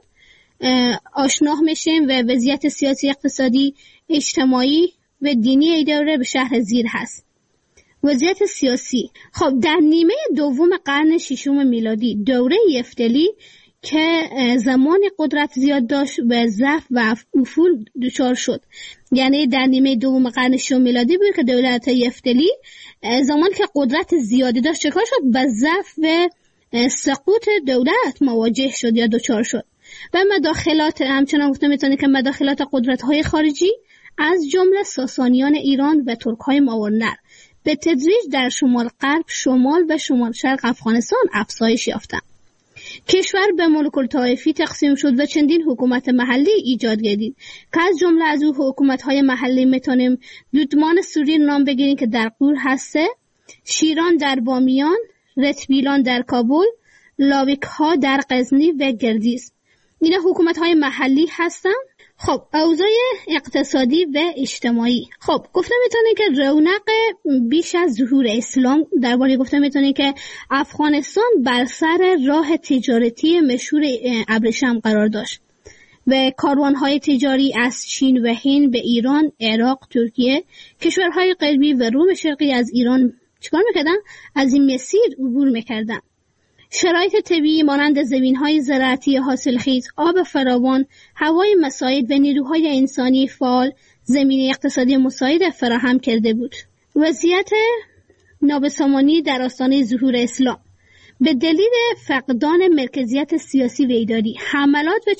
آشنا میشیم و وضعیت سیاسی، اقتصادی، اجتماعی و دینی این دوره به شرح زیر هست. وضعیت سیاسی. خب در نیمه دوم قرن ششم میلادی، دوره یفتلی که زمان قدرت زیاد داشت و ضعف و افول دچار شد، یعنی در نیمه دوم قرن ششم میلادی بود که دولت یفتلی زمان که قدرت زیادی داشت چکار شد؟ به ضعف و سقوط دولت مواجه شد یا دچار شد و مداخلات، همچنان گفته میتونه که مداخلات قدرت‌های خارجی از جمله ساسانیان ایران و ترک‌های ماورنر به تدریج در شمال غرب، شمال و شمال شرق افغانستان افزایش یافتند. کشور به ملوک الطوایفی تقسیم شد و چندین حکومت محلی ایجاد گردید که از جمله از او حکومت‌های محلی میتونیم دودمان سوری نام بگیریم که در غور هسته، شیران در بامیان، رتبیلان در کابل، لاویک‌ها در غزنی و گردیز. اینا حکومت‌های محلی هستن. خب اوضاع اقتصادی و اجتماعی. خب گفته میتونه که رونق بیش از ظهور اسلام درباره گفته میتونه که افغانستان بر سر راه تجارتی مشهور ابریشم قرار داشت و کاروانهای تجاری از چین و هند به ایران، عراق، ترکیه، کشورهای غربی و روم شرقی از ایران چیکار میکردن؟ از این مسیر عبور میکردن. شرایط طبیعی مانند زمین‌های زراعتی حاصلخیز، آب فراوان، هوای مساعد و نیروهای انسانی فعال زمینه اقتصادی مساعد فراهم کرده بود. وضعیت نابسامانی در آستانه ظهور اسلام به دلیل فقدان مرکزیت سیاسی و اداری، حملات و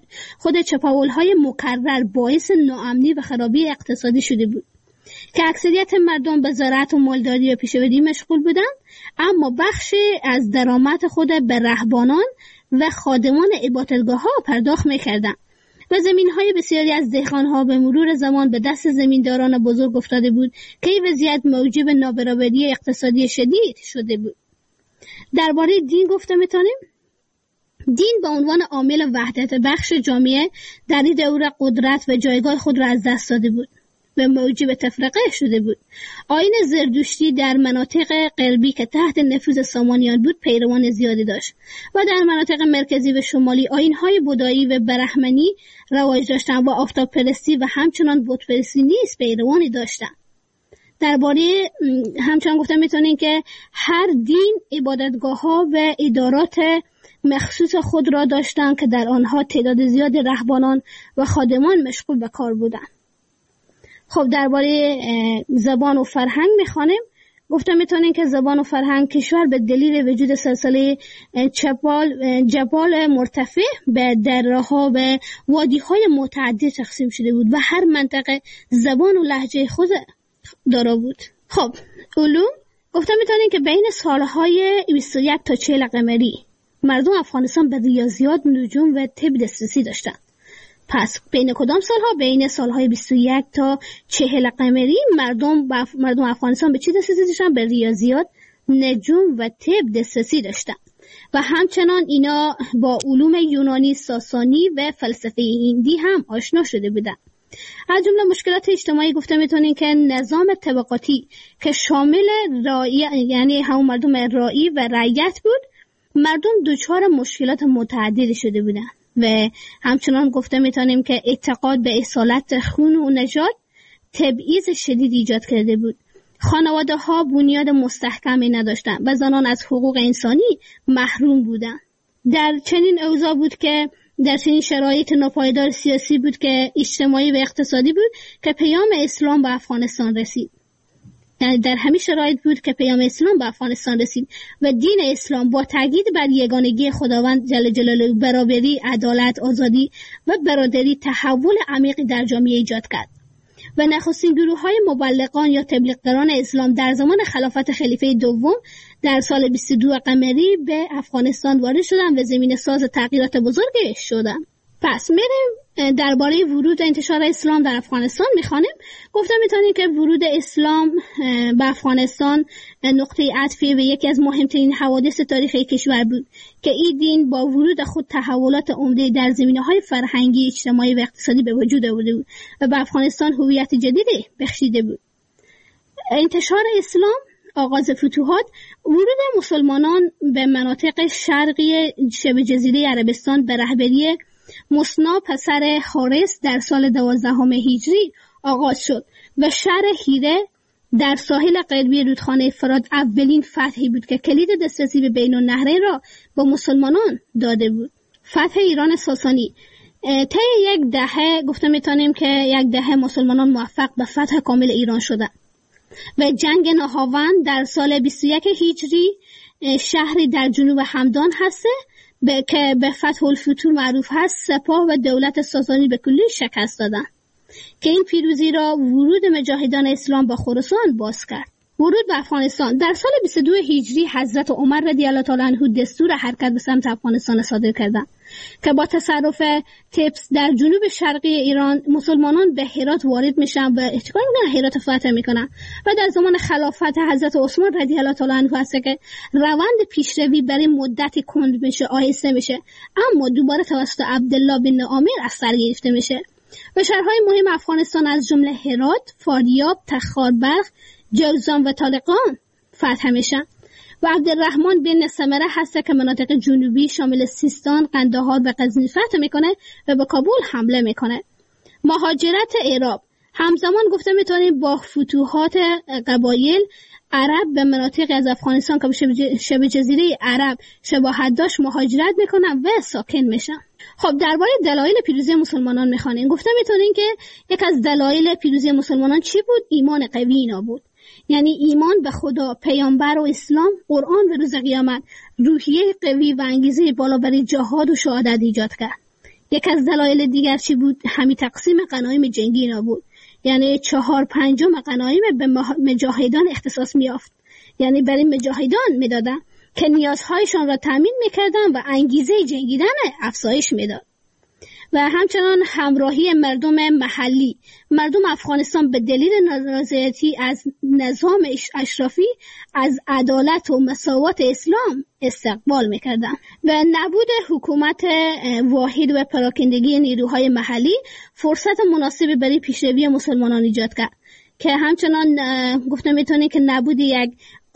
چپاول‌های مکرر باعث ناامنی و خرابی اقتصادی شده بود که اکثریت مردم به زراعت و مالداری و پیشه‌وری مشغول بودند، اما بخش از درآمد خود به رهبانان و خادمان عبادتگاه‌ها پرداخت می‌کردند و زمین‌های بسیاری از دهقان‌ها به مرور زمان به دست زمینداران بزرگ افتاده بود که این وضعیت موجب نابرابری اقتصادی شدید شده بود. درباره دین گفته می‌تونیم دین به عنوان عامل وحدت بخش جامعه در این دوره قدرت و جایگاه خود را از دست داده بود و موجب تفرقه شده بود. آیین زردشتی در مناطق غربی که تحت نفوذ سامانیان بود پیروان زیادی داشت و در مناطق مرکزی و شمالی آیین‌های بودایی و برهمنی رواج داشتند و آفتاب پرستی و همچنان بت پرستی نیز پیروانی داشتند. درباره همچنان گفتم میتونین که هر دین عبادتگاه‌ها و ادارات مخصوص خود را داشتند که در آنها تعداد زیاد رهبانان و خادمان مشغول به کار بودند. خب درباره زبان و فرهنگ میخوانیم. گفتم میتونین که زبان و فرهنگ کشور به دلیل وجود سلسله جبال مرتفع به دره‌ها و وادی‌های متعدد تقسیم شده بود و هر منطقه زبان و لهجه خود دارا بود. خب علوم گفتم میتونین که بین سالهای 21 تا 40 قمری مردم افغانستان به ریاضیات، نجوم و طب دسترسی داشتند. پس بین کدام سالها؟ بین سالهای 21 تا 40 قمری مردم افغانستان به چی دسترسی داشتند؟ به ریاضیات، نجوم و طب دسترسی داشتند و همچنان اینا با علوم یونانی، ساسانی و فلسفه هندی هم آشنا شده بودند. از جمله مشکلات اجتماعی گفته میتونین که نظام طبقاتی که شامل رعیت، یعنی هم مردم رعی و رعیت بود، مردم دچار مشکلات متعددی شده بودن و همچنان گفته میتونیم که اعتقاد به اصالت خون و نژاد تبعیض شدید ایجاد کرده بود. خانواده ها بنیاد مستحکمی نداشتند و زنان از حقوق انسانی محروم بودند. در چنین اوضاع بود که در چنین شرایط ناپایدار سیاسی بود که اجتماعی و اقتصادی بود که پیام اسلام به افغانستان رسید. یعنی در همین شرایط بود که پیام اسلام به افغانستان رسید و دین اسلام با تاکید بر یگانگی خداوند جل جلاله، برابری، عدالت، آزادی و برادری تحول عمیقی در جامعه ایجاد کرد و نخستین گروه‌های مبلغان یا تبلیغگران اسلام در زمان خلافت خلیفه دوم در سال 22 قمری به افغانستان وارد شدند و زمینه ساز تغییرات بزرگی شدند. پس میریم درباره ورود و انتشار اسلام در افغانستان میخوانیم. گفتم میتونیم که ورود اسلام به افغانستان نقطه عطفی و یکی از مهمترین حوادث تاریخی کشور بود که این دین با ورود خود تحولات عمده در زمینه‌های فرهنگی، اجتماعی و اقتصادی به وجود آورده بود و به افغانستان هویت جدیدی بخشیده بود. انتشار اسلام، آغاز فتوحات، ورود مسلمانان به مناطق شرقی شبه جزیره عربستان به رهبری مصنا پسر حارس در سال 12 هجری آغاز شد و شهر هیره در ساحل غربی رودخانه فرات اولین فتحی بود که کلید دسترسی به بین النهرین را به مسلمانان داده بود. فتح ایران ساسانی طی یک دهه گفته میتونیم که یک دهه مسلمانان موفق به فتح کامل ایران شدند و جنگ نهاوند در سال 21 هجری شهری در جنوب همدان هسته که به فتح الفتوح معروف هست، سپاه و دولت ساسانی به کلی شکست دادند که این پیروزی را ورود مجاهدان اسلام به خراسان باز کرد. ورود به افغانستان در سال 22 هجری حضرت عمر رضی الله تعالی عنه دستور حرکت به سمت افغانستان صادر کردند که با تصرف تبس در جنوب شرقی ایران مسلمانان به هرات وارد میشن و چیکار میکنن؟ هرات فتح میکنن و در زمان خلافت حضرت عثمان رضی الله تعالی عنه هست که روند پیشروی برای مدتی کند میشه، آهسته میشه، اما دوباره توسط عبدالله بن عامر از سر گرفته میشه و شهرهای مهم افغانستان از جمله هرات، فاریاب، تخاربرق، جوزان و طالقان فتح میشن و عبدالرحمن بن سمره هست که مناطق جنوبی شامل سیستان، قندهار و غزنی فتح میکنه و به کابل حمله میکنه. مهاجرت اعراب همزمان گفته میتونیم با فتوحات قبایل عرب به مناطق از افغانستان که به شبه جزیره عرب شباهت داشت مهاجرت میکنن و ساکن میشن. خب درباره دلایل پیروزی مسلمانان میخوانیم. گفته میتونیم که یک از دلایل پیروزی مسلمانان چی بود؟ ایمان قوی اینا بود. یعنی ایمان به خدا، پیامبر و اسلام، قرآن و روز قیامت روحیه قوی و انگیزه بالا برای جهاد و شهادت ایجاد کرد. یک از دلایل دیگر چی بود؟ همین تقسیم غنایم جنگی اینا بود. یعنی 4/5 غنایم به مجاهدان اختصاص می‌یافت. یعنی برای مجاهدان میدادن که نیازهایشان را تامین میکردن و انگیزه جنگیدن افزایش میداد. و همچنان همراهی مردم محلی. مردم افغانستان به دلیل نارضایتی از نظام اشرافی از عدالت و مساوات اسلام استقبال میکردند و نبود حکومت واحد و پراکندگی نیروهای محلی فرصت مناسبی برای پیشروی مسلمانان ایجاد کرد که همچنان گفته میتونه که نبود یک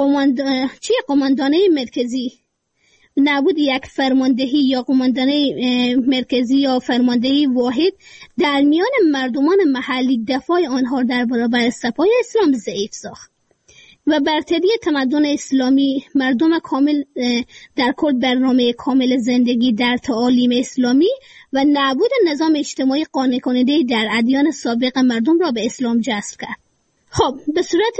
قماندانه مرکزی، نبود یک فرماندهی یا قماندانه مرکزی یا فرماندهی واحد در میان مردمان محلی دفاع آنها در برابر سپاه اسلام ضعیف ساخت و برتری تمدن اسلامی. مردم کامل در کل برنامه کامل زندگی در تعالیم اسلامی و نبود نظام اجتماعی قانع کننده در ادیان سابق مردم را به اسلام جذب کرد. خب به صورت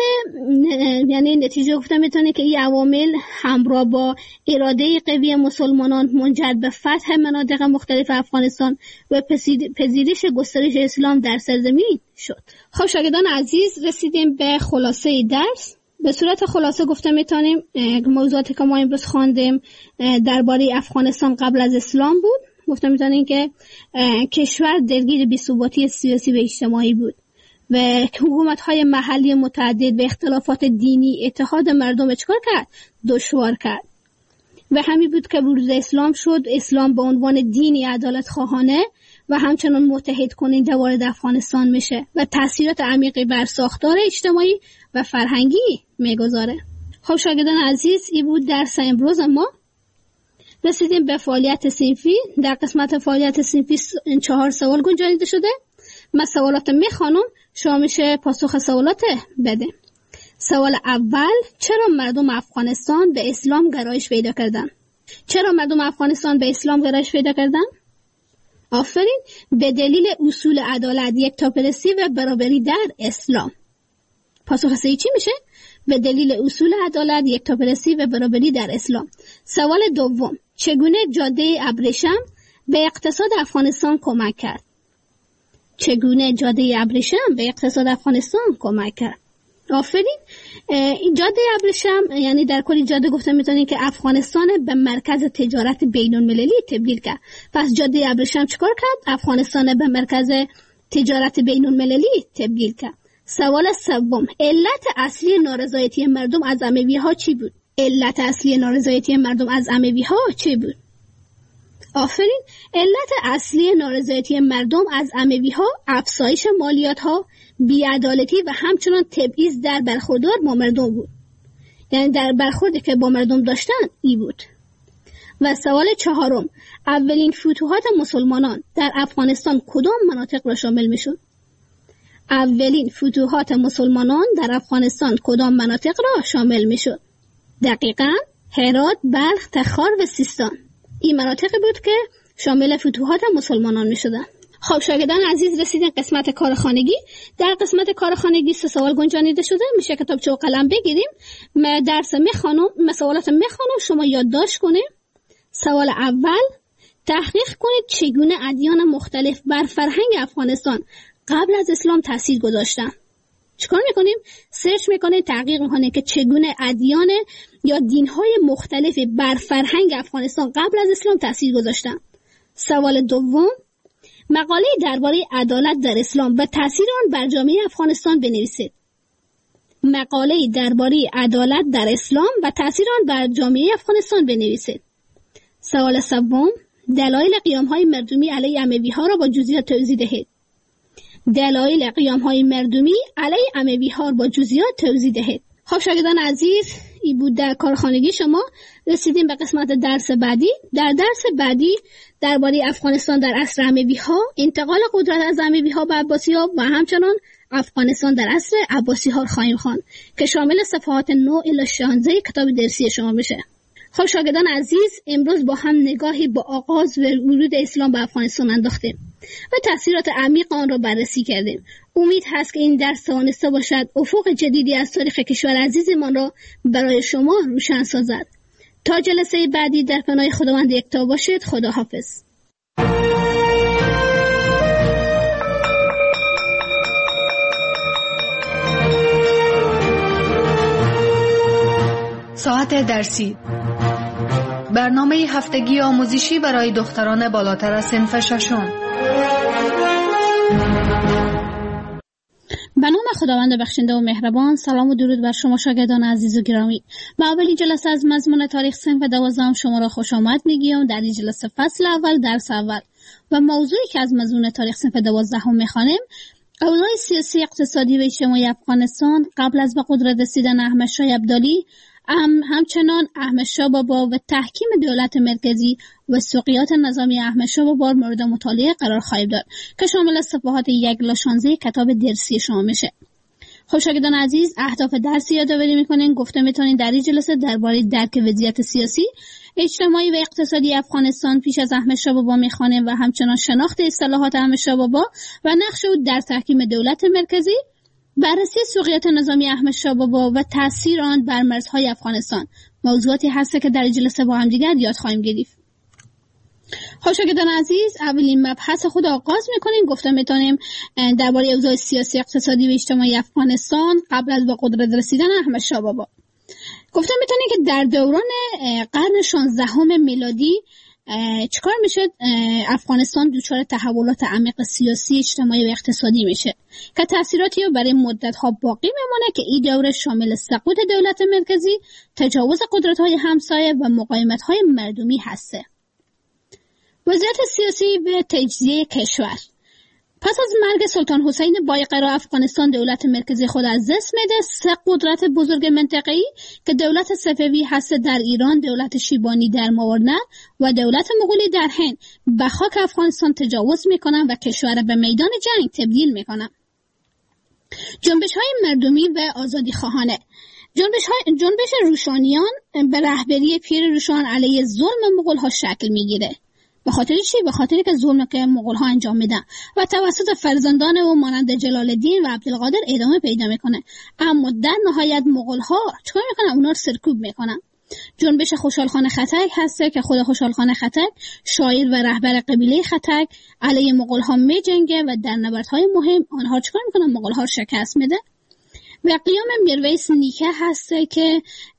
یعنی نتیجه گفته میتونه که این عوامل همراه با اراده قوی مسلمانان منجر به فتح مناطق مختلف افغانستان و پذیرش گسترش اسلام در سرزمین شد. خب شاگردان عزیز، رسیدیم به خلاصه درس. به صورت خلاصه گفته میتونیم موضوعاتی که ما امروز خواندیم درباره افغانستان قبل از اسلام بود. گفته میتونیم که کشور درگیر بی‌ثباتی سیاسی و اجتماعی بود و حکومت‌های محلی متعدد به اختلافات دینی اتحاد مردم چکار کرد؟ دشوار کرد. و همین بود که بروز اسلام شد. اسلام به عنوان دینی عدالت خواهانه و همچنان متحد کننده وارد افغانستان میشه و تأثیرات عمیقی بر ساختار اجتماعی و فرهنگی میگذاره. خب شاگردان عزیز، این بود درس امروز ما. رسیدیم به فعالیت صنفی. در قسمت فعالیت صنفی 4 سوال گنجانیده شده. من سوالات میخوانم، شما میشه پاسخ سوالات بده. سوال اول: چرا مردم افغانستان به اسلام گرایش پیدا کردن؟ چرا مردم افغانستان به اسلام گرایش پیدا کردن؟ آفرین، به دلیل اصول عدالت، یکتاپرستی و برابری در اسلام. پاسخ صحیح چی میشه؟ به دلیل اصول عدالت، یکتاپرستی و برابری در اسلام. سوال دوم: چگونه جاده ابریشم به اقتصاد افغانستان کمک کرد؟ چگونه جاده ابریشم به اقتصاد افغانستان کمک کرد؟ آفرین، این جاده ابریشم یعنی در کل جاده گفته میتونیم که افغانستان به مرکز تجارت بین المللی تبدیل کرد. پس جاده ابریشم چیکار کرد؟ افغانستان به مرکز تجارت بین المللی تبدیل کرد. سوال سوم: علت اصلی نارضایتی مردم از اموی ها چی بود؟ علت اصلی نارضایتی مردم از اموی ها چی بود؟ آفرین، علت اصلی نارضایتی مردم از اموی ها افزایش مالیات ها، بی‌عدالتی و همچنان تبعیض در برخوردار با مردم بود. یعنی در برخوردی که با مردم داشتن ای بود. و سوال چهارم: اولین فتوحات مسلمانان در افغانستان کدام مناطق را شامل میشد؟ اولین فتوحات مسلمانان در افغانستان کدام مناطق را شامل میشد؟ دقیقاً هرات، بلخ، تخار و سیستان. این مناطقی بود که شامل فتوحات مسلمانان می شدن. خب شاگردان عزیز، رسیدن قسمت کارخانگی. در قسمت کارخانگی 3 سوال گنجانیده شده. میشه کتابچه و قلم بگیریم. من درس میخوانم، سوالات میخوانم، شما یادداشت کنید. سوال اول: تحقیق کنید چگونه ادیان مختلف بر فرهنگ افغانستان قبل از اسلام تاثیر گذاشتن. چیکار میکنیم؟ سرچ میکنیم، تحقیق میکنیم که چگونه ادیان یا دینهای مختلف بر فرهنگ افغانستان قبل از اسلام تاثیر گذاشتن. سوال دوم: مقاله درباره عدالت در اسلام و تاثیر آن بر جامعه افغانستان بنویسید. مقاله درباره عدالت در اسلام و تاثیر آن بر جامعه افغانستان بنویسید. سوال سوم: دلایل قیام‌های مردمی علیه اموی‌ها را با جزئیات توضیح دهید. دلایل قیام‌های مردمی علیه اموی‌ها با جزئیات توضیح دهید. خب شاگردان عزیز، این بود در کارخانگی شما. رسیدیم به قسمت درس بعدی. در درس بعدی درباره افغانستان در عصر اموی‌ها، انتقال قدرت از اموی‌ها به عباسی‌ها و همچنان افغانستان در عصر عباسی‌ها خواهیم خواند که شامل صفحات 9 الی 16 کتاب درسی شما میشه. خب شاگردان عزیز، امروز با هم نگاهی با آغاز و ورود اسلام به افغانستان انداختیم و تأثیرات عمیق آن را بررسی کردیم. امید هست که این درس توانسته باشد افق جدیدی از تاریخ کشور عزیزمان را برای شما روشن سازد. تا جلسه بعدی در پناه خداوند یکتا باشید. خدا حافظ. ساعت درسی، برنامه هفتگی آموزشی برای دختران بالاتر از صنف 6. به نام خداوند بخشنده و مهربان. سلام و درود بر شما شاگردان عزیز و گرامی. با اولین جلسه از مضمون تاریخ صنف 12 شما را خوش آمد میگیم. در این جلسه فصل اول درس اول و موضوعی که از مضمون تاریخ صنف 12 میخوانیم اوضاع سیاسی، اقتصادی و اجتماعی افغانستان قبل از به قدرت رسیدن احمد شاه ابدالی، همچنان احمد شاه بابا و تحکیم دولت مرکزی و سوقیات نظامی احمد شاه بابا مورد مطالعه قرار خواهیم داد که شامل صفحات 1 تا 16 کتاب درسی شما میشه. خب شاگردان عزیز، اهداف درسی یادآوری میکنین. گفته میتونین در این جلسه درباره درک وضعیت سیاسی، اجتماعی و اقتصادی افغانستان پیش از احمد شاه بابا میخوانیم و همچنان شناخت اصطلاحات احمد شاه بابا و نقش او در تحکیم دولت مرکزی، بررسی سوقیات نظامی احمد شاه بابا و تاثیر آن بر مرزهای افغانستان موضوعاتی هست که در جلسه با هم دیگر یاد خواهیم گرفت. خب شاگردان عزیز، اولین مبحث خود آغاز میکنیم. گفته میتونیم درباره اوضاع سیاسی، اقتصادی و اجتماعی افغانستان قبل از به قدرت رسیدن احمد شاه بابا. گفته میتونیم که در دوران قرن 16 میلادی چیکار میشه؟ افغانستان دچار تحولات عمیق سیاسی، اجتماعی و اقتصادی میشه که تاثیراتی برای مدت‌ها باقی میمونه که این دوره شامل سقوط دولت مرکزی، تجاوز قدرت‌های همسایه و مقاومت‌های مردمی هسته. وضعیت سیاسی و تجزیه کشور. پس از مرگ سلطان حسین بایقرا، افغانستان دولت مرکزی خود از دست میده. 3 قدرت بزرگ منطقه‌ای که دولت صفوی هست در ایران، دولت شیبانی در ماورنه و دولت مغولی در هند به خاک افغانستان تجاوز میکنن و کشور به میدان جنگ تبدیل میکنن. جنبش‌های مردمی و آزادی خواهانه. جنبش روشانیان به رهبری پیر روشان علیه ظلم مغول‌ها شکل میگیره. به خاطر چی؟ به خاطر که ظلمی که مغول‌ها انجام میدن و توسط فرزندان او مانند جلال الدین و عبدالقادر ادامه پیدا میکنه. اما در نهایت مغول‌ها چیکار میکنن؟ اونا رو سرکوب میکنن. جنبش خوشحال خان خټک هست که خود خوشحال خان خټک، شاعر و رهبر قبیله خټک، علیه مغول‌ها میجنگه و در نبردهای مهم آنها چیکار میکنن؟ مغول‌ها رو شکست میده. و قیام میرویس نیکه هسته که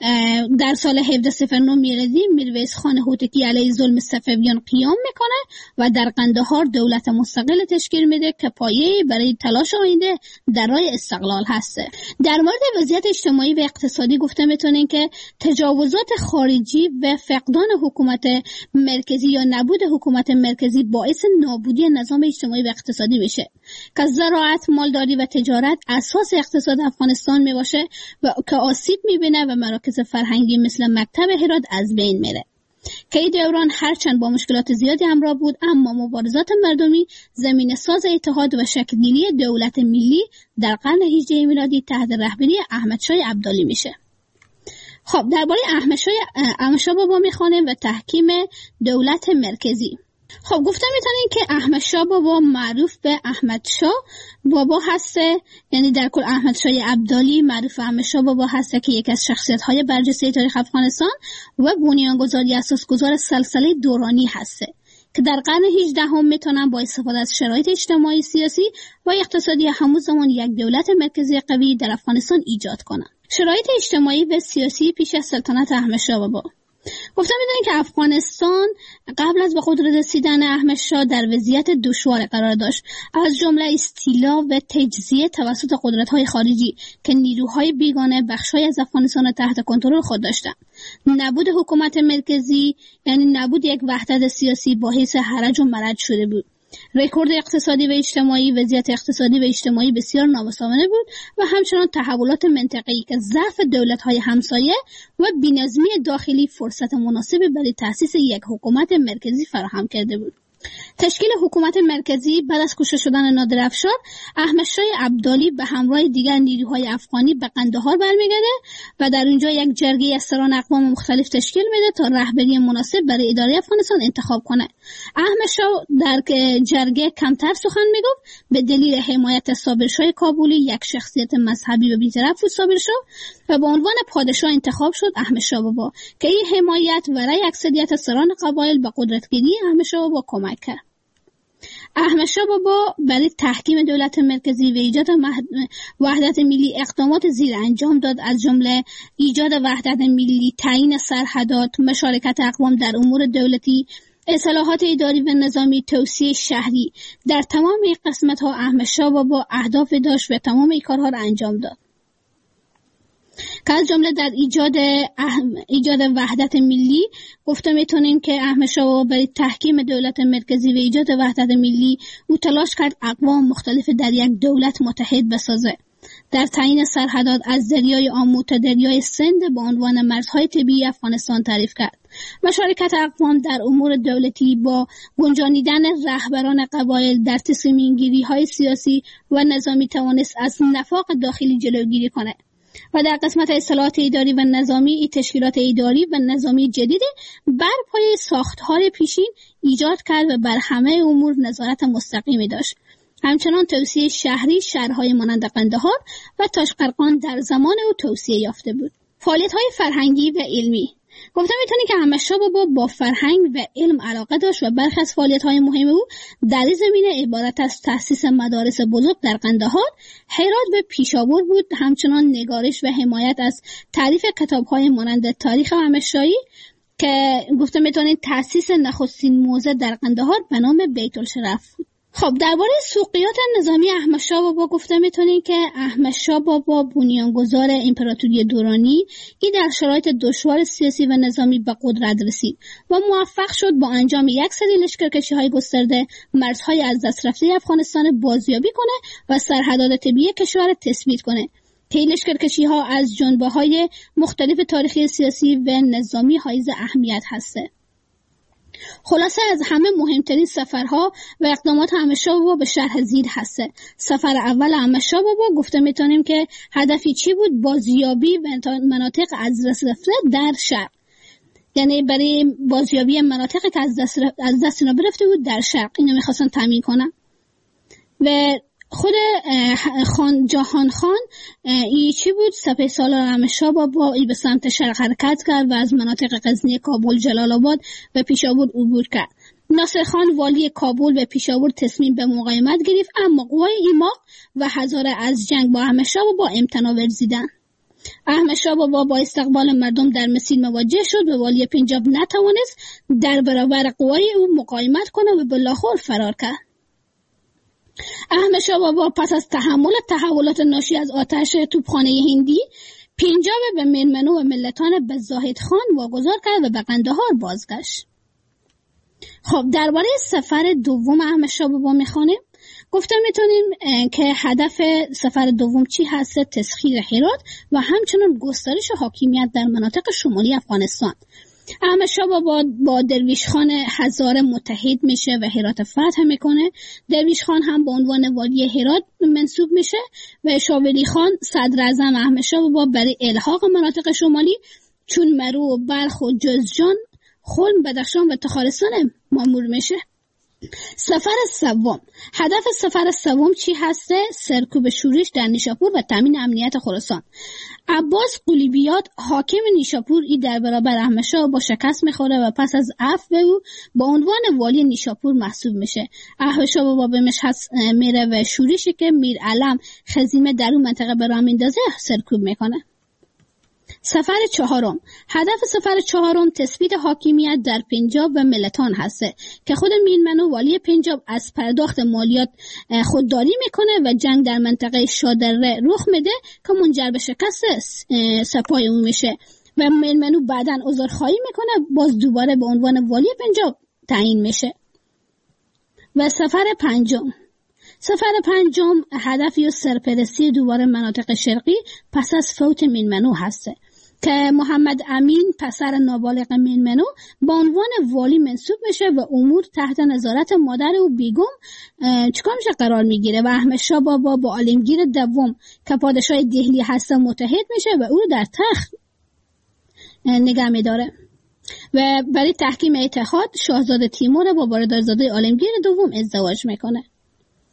در سال 1709 میلادی میرویس خان هوتکی علیه ظلم صفویان قیام میکنه و در قندهار دولت مستقل تشکیل میده که پایه برای تلاش آینده در راه استقلال هسته. در مورد وضعیت اجتماعی و اقتصادی گفته میتونین که تجاوزات خارجی و فقدان حکومت مرکزی یا نبود حکومت مرکزی باعث نابودی نظام اجتماعی و اقتصادی میشه که زراعت، مالداری و تجارت اساس اقتصاد افغانستان می باشه و که آسیب میبینه و مراکز فرهنگی مثل مکتب هرات از بین میره. که این دوران هرچند با مشکلات زیادی همراه بود، اما مبارزات مردمی زمین ساز اتحاد و شکلگیری دولت ملی در قرن 18 میلادی تحت رهبری احمد شاه ابدالی میشه. خب درباره احمد شاه بابا میخوانیم و تحکیم دولت مرکزی. خب گفته میتونین که احمد شاه بابا معروف به احمد شاه بابا هسته، یعنی در کل احمد شاه ابدالی معروف به احمد شاه بابا هسته که یکی از شخصیت‌های برجسته تاریخ افغانستان و بنیانگذاری اساسگذار سلسله دورانی هسته که در قرن 18 میتونن با استفاده از شرایط اجتماعی، سیاسی و اقتصادی همون زمان یک دولت مرکزی قوی در افغانستان ایجاد کنن. شرایط اجتماعی و سیاسی پیش از سلطنت احمد شاه بابا. گفتم میدونین که افغانستان قبل از به قدرت رسیدن احمد شاه در وضعیت دشوار قرار داشت، از جمله استیلا و تجزیه توسط قدرت‌های خارجی که نیروهای بیگانه بخش‌های از افغانستان تحت کنترل خود داشتند. نبود حکومت مرکزی یعنی نبود یک وحدت سیاسی باعث هرج و مرج شده بود. رکورد اقتصادی و اجتماعی، وضعیت اقتصادی و اجتماعی بسیار نامساوانه بود و همچنان تحولات منطقه‌ای که ضعف دولت‌های همسایه و بی‌نظمی داخلی فرصت مناسبی برای تأسیس یک حکومت مرکزی فراهم کرده بود. تشکیل حکومت مرکزی بعد از کشته شدن نادر افشار، احمد شاه ابدالی به همراه دیگر نیروهای افغانی به قندهار برمیگرده و در اونجا یک جرگه از سران اقوام مختلف تشکیل میده تا رهبری مناسب برای اداره افغانستان انتخاب کنه. احمد شاه در جرگه کمتر سخن میگفت به دلیل حمایت صابرشاه کابلی، یک شخصیت مذهبی و بی‌طرف بود صابرشاه، و به عنوان پادشاه انتخاب شد احمد شاه بابا که این حمایت و رأی اکثریت سران قبایل به قدرتگیری احمد شاه بابا کمک کرد. احمد شاه بابا برای تحکیم دولت مرکزی و ایجاد وحدت ملی اقدامات زیر انجام داد، از جمله ایجاد وحدت ملی، تعیین سرحدات، مشارکت اقوام در امور دولتی، اصلاحات اداری و نظامی، توسعه شهری. در تمام این قسمت‌ها احمد شاه بابا اهداف داشت و تمام این کارها را انجام داد، که از جمله در ایجاد وحدت ملی گفته میتونیم که احمد شاه بابا برای تحکیم دولت مرکزی و ایجاد وحدت ملی او تلاش کرد اقوام مختلف در یک دولت متحد بسازه. در تعیین سرحدات از دریای آمو تا دریای سند به عنوان مرزهای طبیعی افغانستان تعریف کرد. مشارکت اقوام در امور دولتی با گنجانیدن رهبران قبایل در تصمیم‌گیری‌های سیاسی و نظامی توانست از نفاق داخلی جلوگیری کند. و در قسمت اصلاحات اداری و نظامی، این تشکیلات اداری و نظامی جدید بر پایه ساختار پیشین ایجاد کرد و بر همه امور نظارت مستقیمی داشت. همچنان توسعه شهری، شهرهای مانند قندهار و تاشقرغان در زمان او توسعه یافته بود. فعالیت‌های فرهنگی و علمی. گفتم میتونی که احمد شاه بابا با فرهنگ و علم علاقه داشت و برخی از فعالیت‌های مهم او در این زمینه عبارت از تأسیس مدارس بزرگ در قندهار، هرات و پیشاور بود. همچنان نگارش و حمایت از تالیف کتاب‌های مانند تاریخ احمد شاهی که گفتم میتونید تأسیس نخستین موزه در قندهار به نام بیت الشرف بود. خب درباره سوقیات نظامی احمد شاه بابا گفته میتونیم که احمد شاه بابا بنیانگذار امپراتوری دورانی ای در شرایط دشوار سیاسی و نظامی به قدرت رسید و موفق شد با انجام یک سری لشکرکشی‌های گسترده مرزهای از دست رفته افغانستان بازیابی کنه و سرحدات طبیعی کشور را تثبیت کنه که این لشکرکشی‌ها از جنبه‌های مختلف تاریخی سیاسی و نظامی حائز اهمیت هسته. خلاصه از همه مهمترین سفرها و اقدامات احمد شاه بابا به شرح زیر هسته. سفر اول احمد شاه بابا گفته میتونیم که هدفی چی بود؟ بازیابی مناطق از دست رفته در شرق، یعنی برای بازیابی مناطقی که از دست اینا برفته بود در شرق، اینو میخواستن تامین کنن. و خود جهان خان ای چی بود؟ سپه سالار احمد شاه بابا ای به سمت شرق حرکت کرد و از مناطق غزنی، کابل، جلال آباد و پیشاور عبور کرد. ناصر خان والی کابل و پیشاور تصمیم به مقاومت گرفت، اما قوای ایماق و هزاره از جنگ با احمد شاه بابا امتناع ورزیدند. احمد شاه بابا با استقبال مردم در مسیر مواجه شد و والی پنجاب نتوانست در برابر قوای او مقاومت کنه و به لاهور فرار کرد. احمد شاه بابا پس از تحمل تحولات ناشی از آتش توپخانه هندی، پنجاب به میرمنو و ملتان به زاهد خان واگذار کرد و به قندهار بازگشت. خب درباره سفر دوم احمد شاه بابا میخوانیم. گفتم میتونیم که هدف سفر دوم چی هست؟ تسخیر هرات و همچنین گسترش حاکمیت در مناطق شمالی افغانستان. احمد شاه بابا با درویش خان هزاره متحد میشه و هرات فتح میکنه. درویش خان هم به عنوان والی هرات منصوب میشه و شاولی خان صدر اعظم احمد شاه بابا برای الحاق مناطق شمالی چون مرو و بلخ و جوزجان، خلم، بدخشان و تخارستان مامور میشه. سفر سوم. هدف سفر سوم چی هسته؟ سرکوب شورش در نیشاپور و تامین امنیت خراسان. عباس قلیبیات حاکم نیشاپور ای در برابر احمد شاه با شکست میخوره و پس از عفو او با عنوان والی نیشاپور محسوب میشه. احمد شاه بابا به مشهد میره و شورشی که میر علم خزیمه در اون منطقه به راه میندازه سرکوب میکنه. سفر چهارم. هدف سفر چهارم تثبیت حاکمیت در پنجاب و ملتان هسته که خود میرمنو والی پنجاب از پرداخت مالیات خودداری میکنه و جنگ در منطقه شادره رخ میده که منجر به شکست سپاه او میشه و میرمنو بعداً عذرخواهی میکنه، باز دوباره به عنوان والی پنجاب تعیین میشه. و سفر پنجم. سفر پنجم هدفی و سرپرستی دوباره مناطق شرقی پس از فوت میرمنو هسته که محمد امین پسر نابالغ میرمنو با عنوان والی منصوب میشه و امور تحت نظارت مادر او بیگم چیکار میشه قرار میگیره و احمد شاه بابا با عالمگیر دوم که پادشاه دهلی هسته متحد میشه و او در تخت نگه میداره و برای تحکیم اتحاد شاهزاده تیمور با برادرزاده عالمگیر دوم ازدواج میکنه.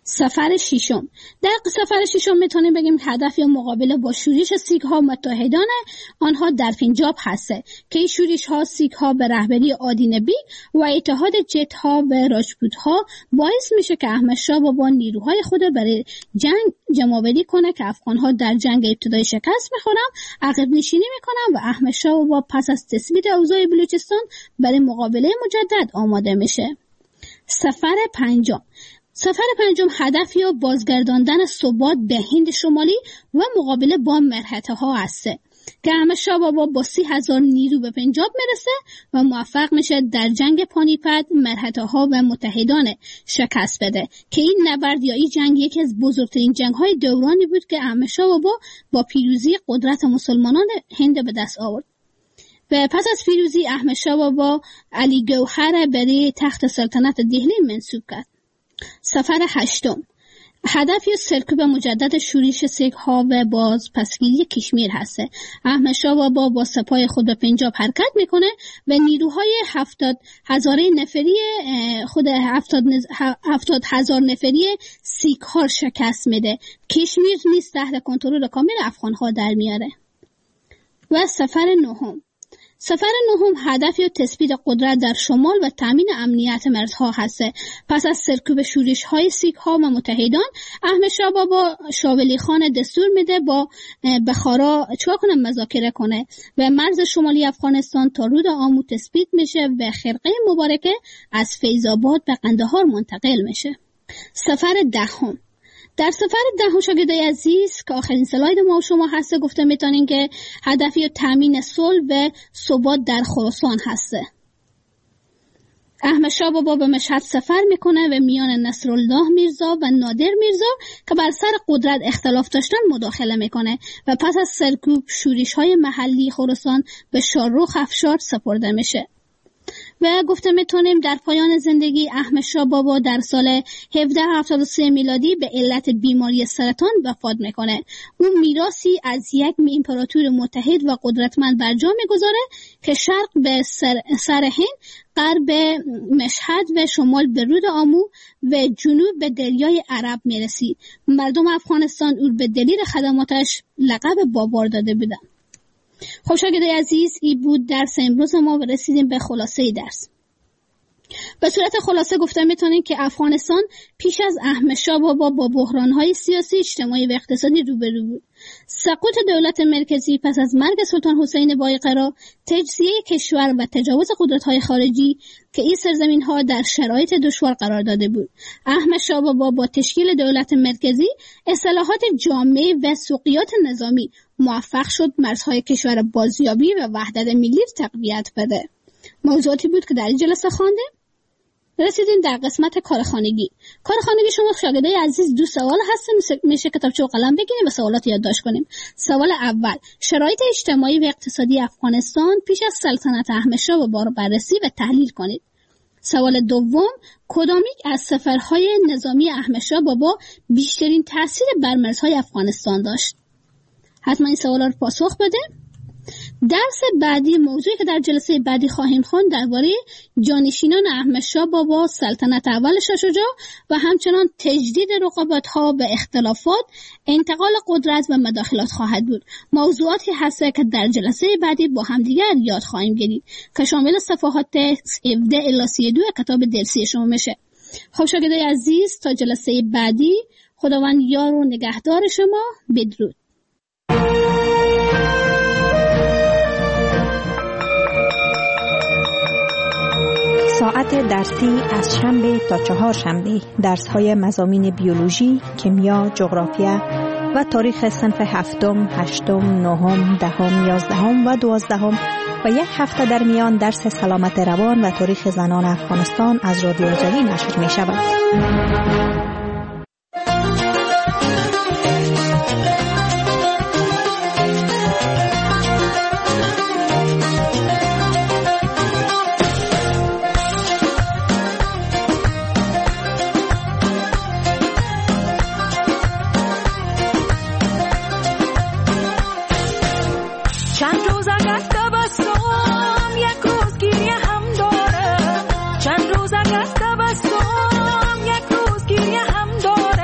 سفر ششم. در سفر ششم میتونیم بگیم هدف یا مقابله با شورش سیک ها متحدان آنها در پنجاب هسته که این شورش ها سیک ها به رهبری آدین بیگ و اتحاد جت ها به راجپوت ها باعث میشه که احمد شاه بابا نیروهای خود برای جنگ جمع‌آوری کنه که افغان ها در جنگ ابتدایی شکست میخورن، عقب نشینی میکنن و احمد شاه بابا پس از تثبیت اوضاع بلوچستان برای مقابله مجدد آماده میشه. سفر پنجم. سفر پنجم هدف یا بازگرداندن ثبات به هند شمالی و مقابله با مرهطه ها است که احمد شاه بابا با 30,000 نیرو به پنجاب میرسه و موفق میشه در جنگ پانیپت مرهطه ها و متحدان شکست بده که این نبرد یا این جنگ یکی از بزرگترین جنگ های دورانی بود که احمد شاه بابا با پیروزی قدرت مسلمانان هند به دست آورد. و پس از پیروزی احمد شاه بابا علی گوهر برای تخت سلطنت دهلی منصوب کرد. سفر هشتم. هدف یا سرکوب مجدد شورش سیک ها و بازپسگیری کشمیر هسته. احمد شاه بابا با سپاه خود به پنجاب حرکت میکنه و نیروهای 70,000 نفری خود 70,000 نفری سیک ها شکست میده. کشمیر نیز تحت کنترل کامل افغان ها در میاره. و سفر نهم. سفر نهم هدف یا تثبیت قدرت در شمال و تامین امنیت مرزها هسته. پس از سرکوب شورش های سیک ها و متحدان احمد شاه بابا شاه ولی خان دستور میده با بخارا چیکار کنه مذاکره کنه و مرز شمالی افغانستان تا رود آمو تثبیت میشه و خرقه مبارکه از فیض آباد به قندهار منتقل میشه. سفر دهم. در سفر دهم شاگردای عزیز که آخرین سلاید ما و شما هسته گفته میتونین که هدف یا تامین صلح و ثبات در خراسان هسته. احمد شاه بابا به مشهد سفر میکنه و میان نصرالله میرزا و نادر میرزا که بر سر قدرت اختلاف داشتن مداخله میکنه و پس از سرکوب شورش های محلی خراسان به شاهرخ افشار سپرده میشه. و گفته میتونیم در پایان زندگی احمد شاه بابا در سال 1773 میلادی به علت بیماری سرطان وفات میکنه. اون میراثی از یک امپراتور متحد و قدرتمند بر جا میگذاره که شرق به سر هند، غرب مشهد و شمال به رود آمو و جنوب به دریای عرب میرسید. مردم افغانستان او به دلیل خدماتش لقب بابار داده بودن. خب شاگردای عزیز، این بود درس امروز ما و رسیدیم به خلاصه درس. به صورت خلاصه گفته میتونیم که افغانستان پیش از احمد شاه بابا با بحران‌های سیاسی، اجتماعی و اقتصادی روبرو بود. سقوط دولت مرکزی پس از مرگ سلطان حسین بایقرا، تجزیه کشور و تجاوز قدرت‌های خارجی که این سرزمین‌ها در شرایط دشوار قرار داده بود. احمد شاه بابا با تشکیل دولت مرکزی، اصلاحات جامع و سوقیات نظامی موفق شد مرزهای کشور بازیابی و وحدت ملی تقویت بده. موضوعاتی بود که در این جلسه خوانده. رسیدیم در قسمت کارخانگی. کارخانگی شما شاگردای عزیز دو سوال هست، میشه کتابچه و قلم بگیریم و سوالات یادداشت کنیم. سوال اول، شرایط اجتماعی و اقتصادی افغانستان پیش از سلطنت احمد شاه بابا رو بررسی و تحلیل کنید. سوال دوم، کدامیک از سفرهای نظامی احمد شاه بابا بیشترین تاثیر بر مرزهای افغانستان داشت؟ حتما این سوالا رو پاسخ بده. درس بعدی، موضوعی که در جلسه بعدی خواهیم خواند درباره جانشینان احمد شاه بابا، سلطنت اول شاه شجاع و همچنان تجدید رقابت‌ها به اختلافات، انتقال قدرت و مداخلات خواهد بود. موضوعاتی هست که در جلسه بعدی با همدیگر یاد خواهیم گرفت که شامل صفحات 17 الی 32 کتاب درسی شما میشه. خب شاگردای عزیز، تا جلسه بعدی خداوند یار و نگهدار شما. بدرود. ساعت درسی از شنبه تا چهارشنبه درس‌های مضامین بیولوژی، کیمیا، جغرافیا و تاریخ صنف هفتم، هشتم، نهم، دهم، یازدهم و دوازدهم و یک هفته در میان درس سلامت روان و تاریخ زنان افغانستان از رادیو آزادی نشر می شود. یک روز گیریه هم داره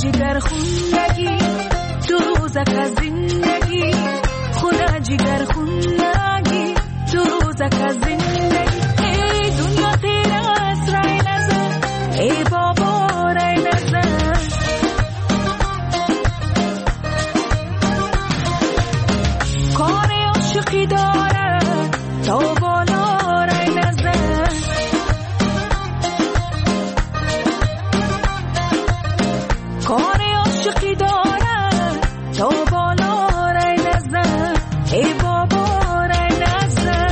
جگر خونگی دو روزک از زندگی خدا جگر خونگی دو روزک از زندگی ای دنیا تیره است رای نزن ای بابا رای نزن کار عاشقی داره تا بالا رای نزن کار عاشقی داره تا بالا رای نزن ای بابا رای نزن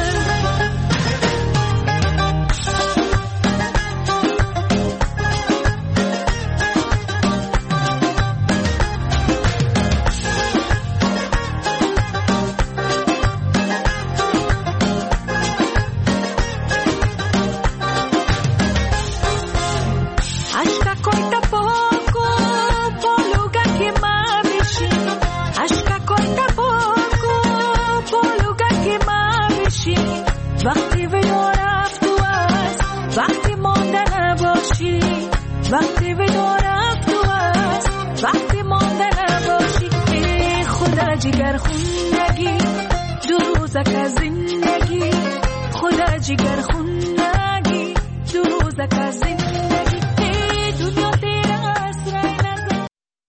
اشکا کویتا پاکو پولوگا که ما بشی اشکا کویتا پاکو پولوگا که ما بشی وقتی ویدو رفت تو است وقتی مانده نباشی وقتی ویدو رفت تو است وقتی مانده نباشی ای خدا جگر خونگی دو روزک از زندگی خدا جگر خونگی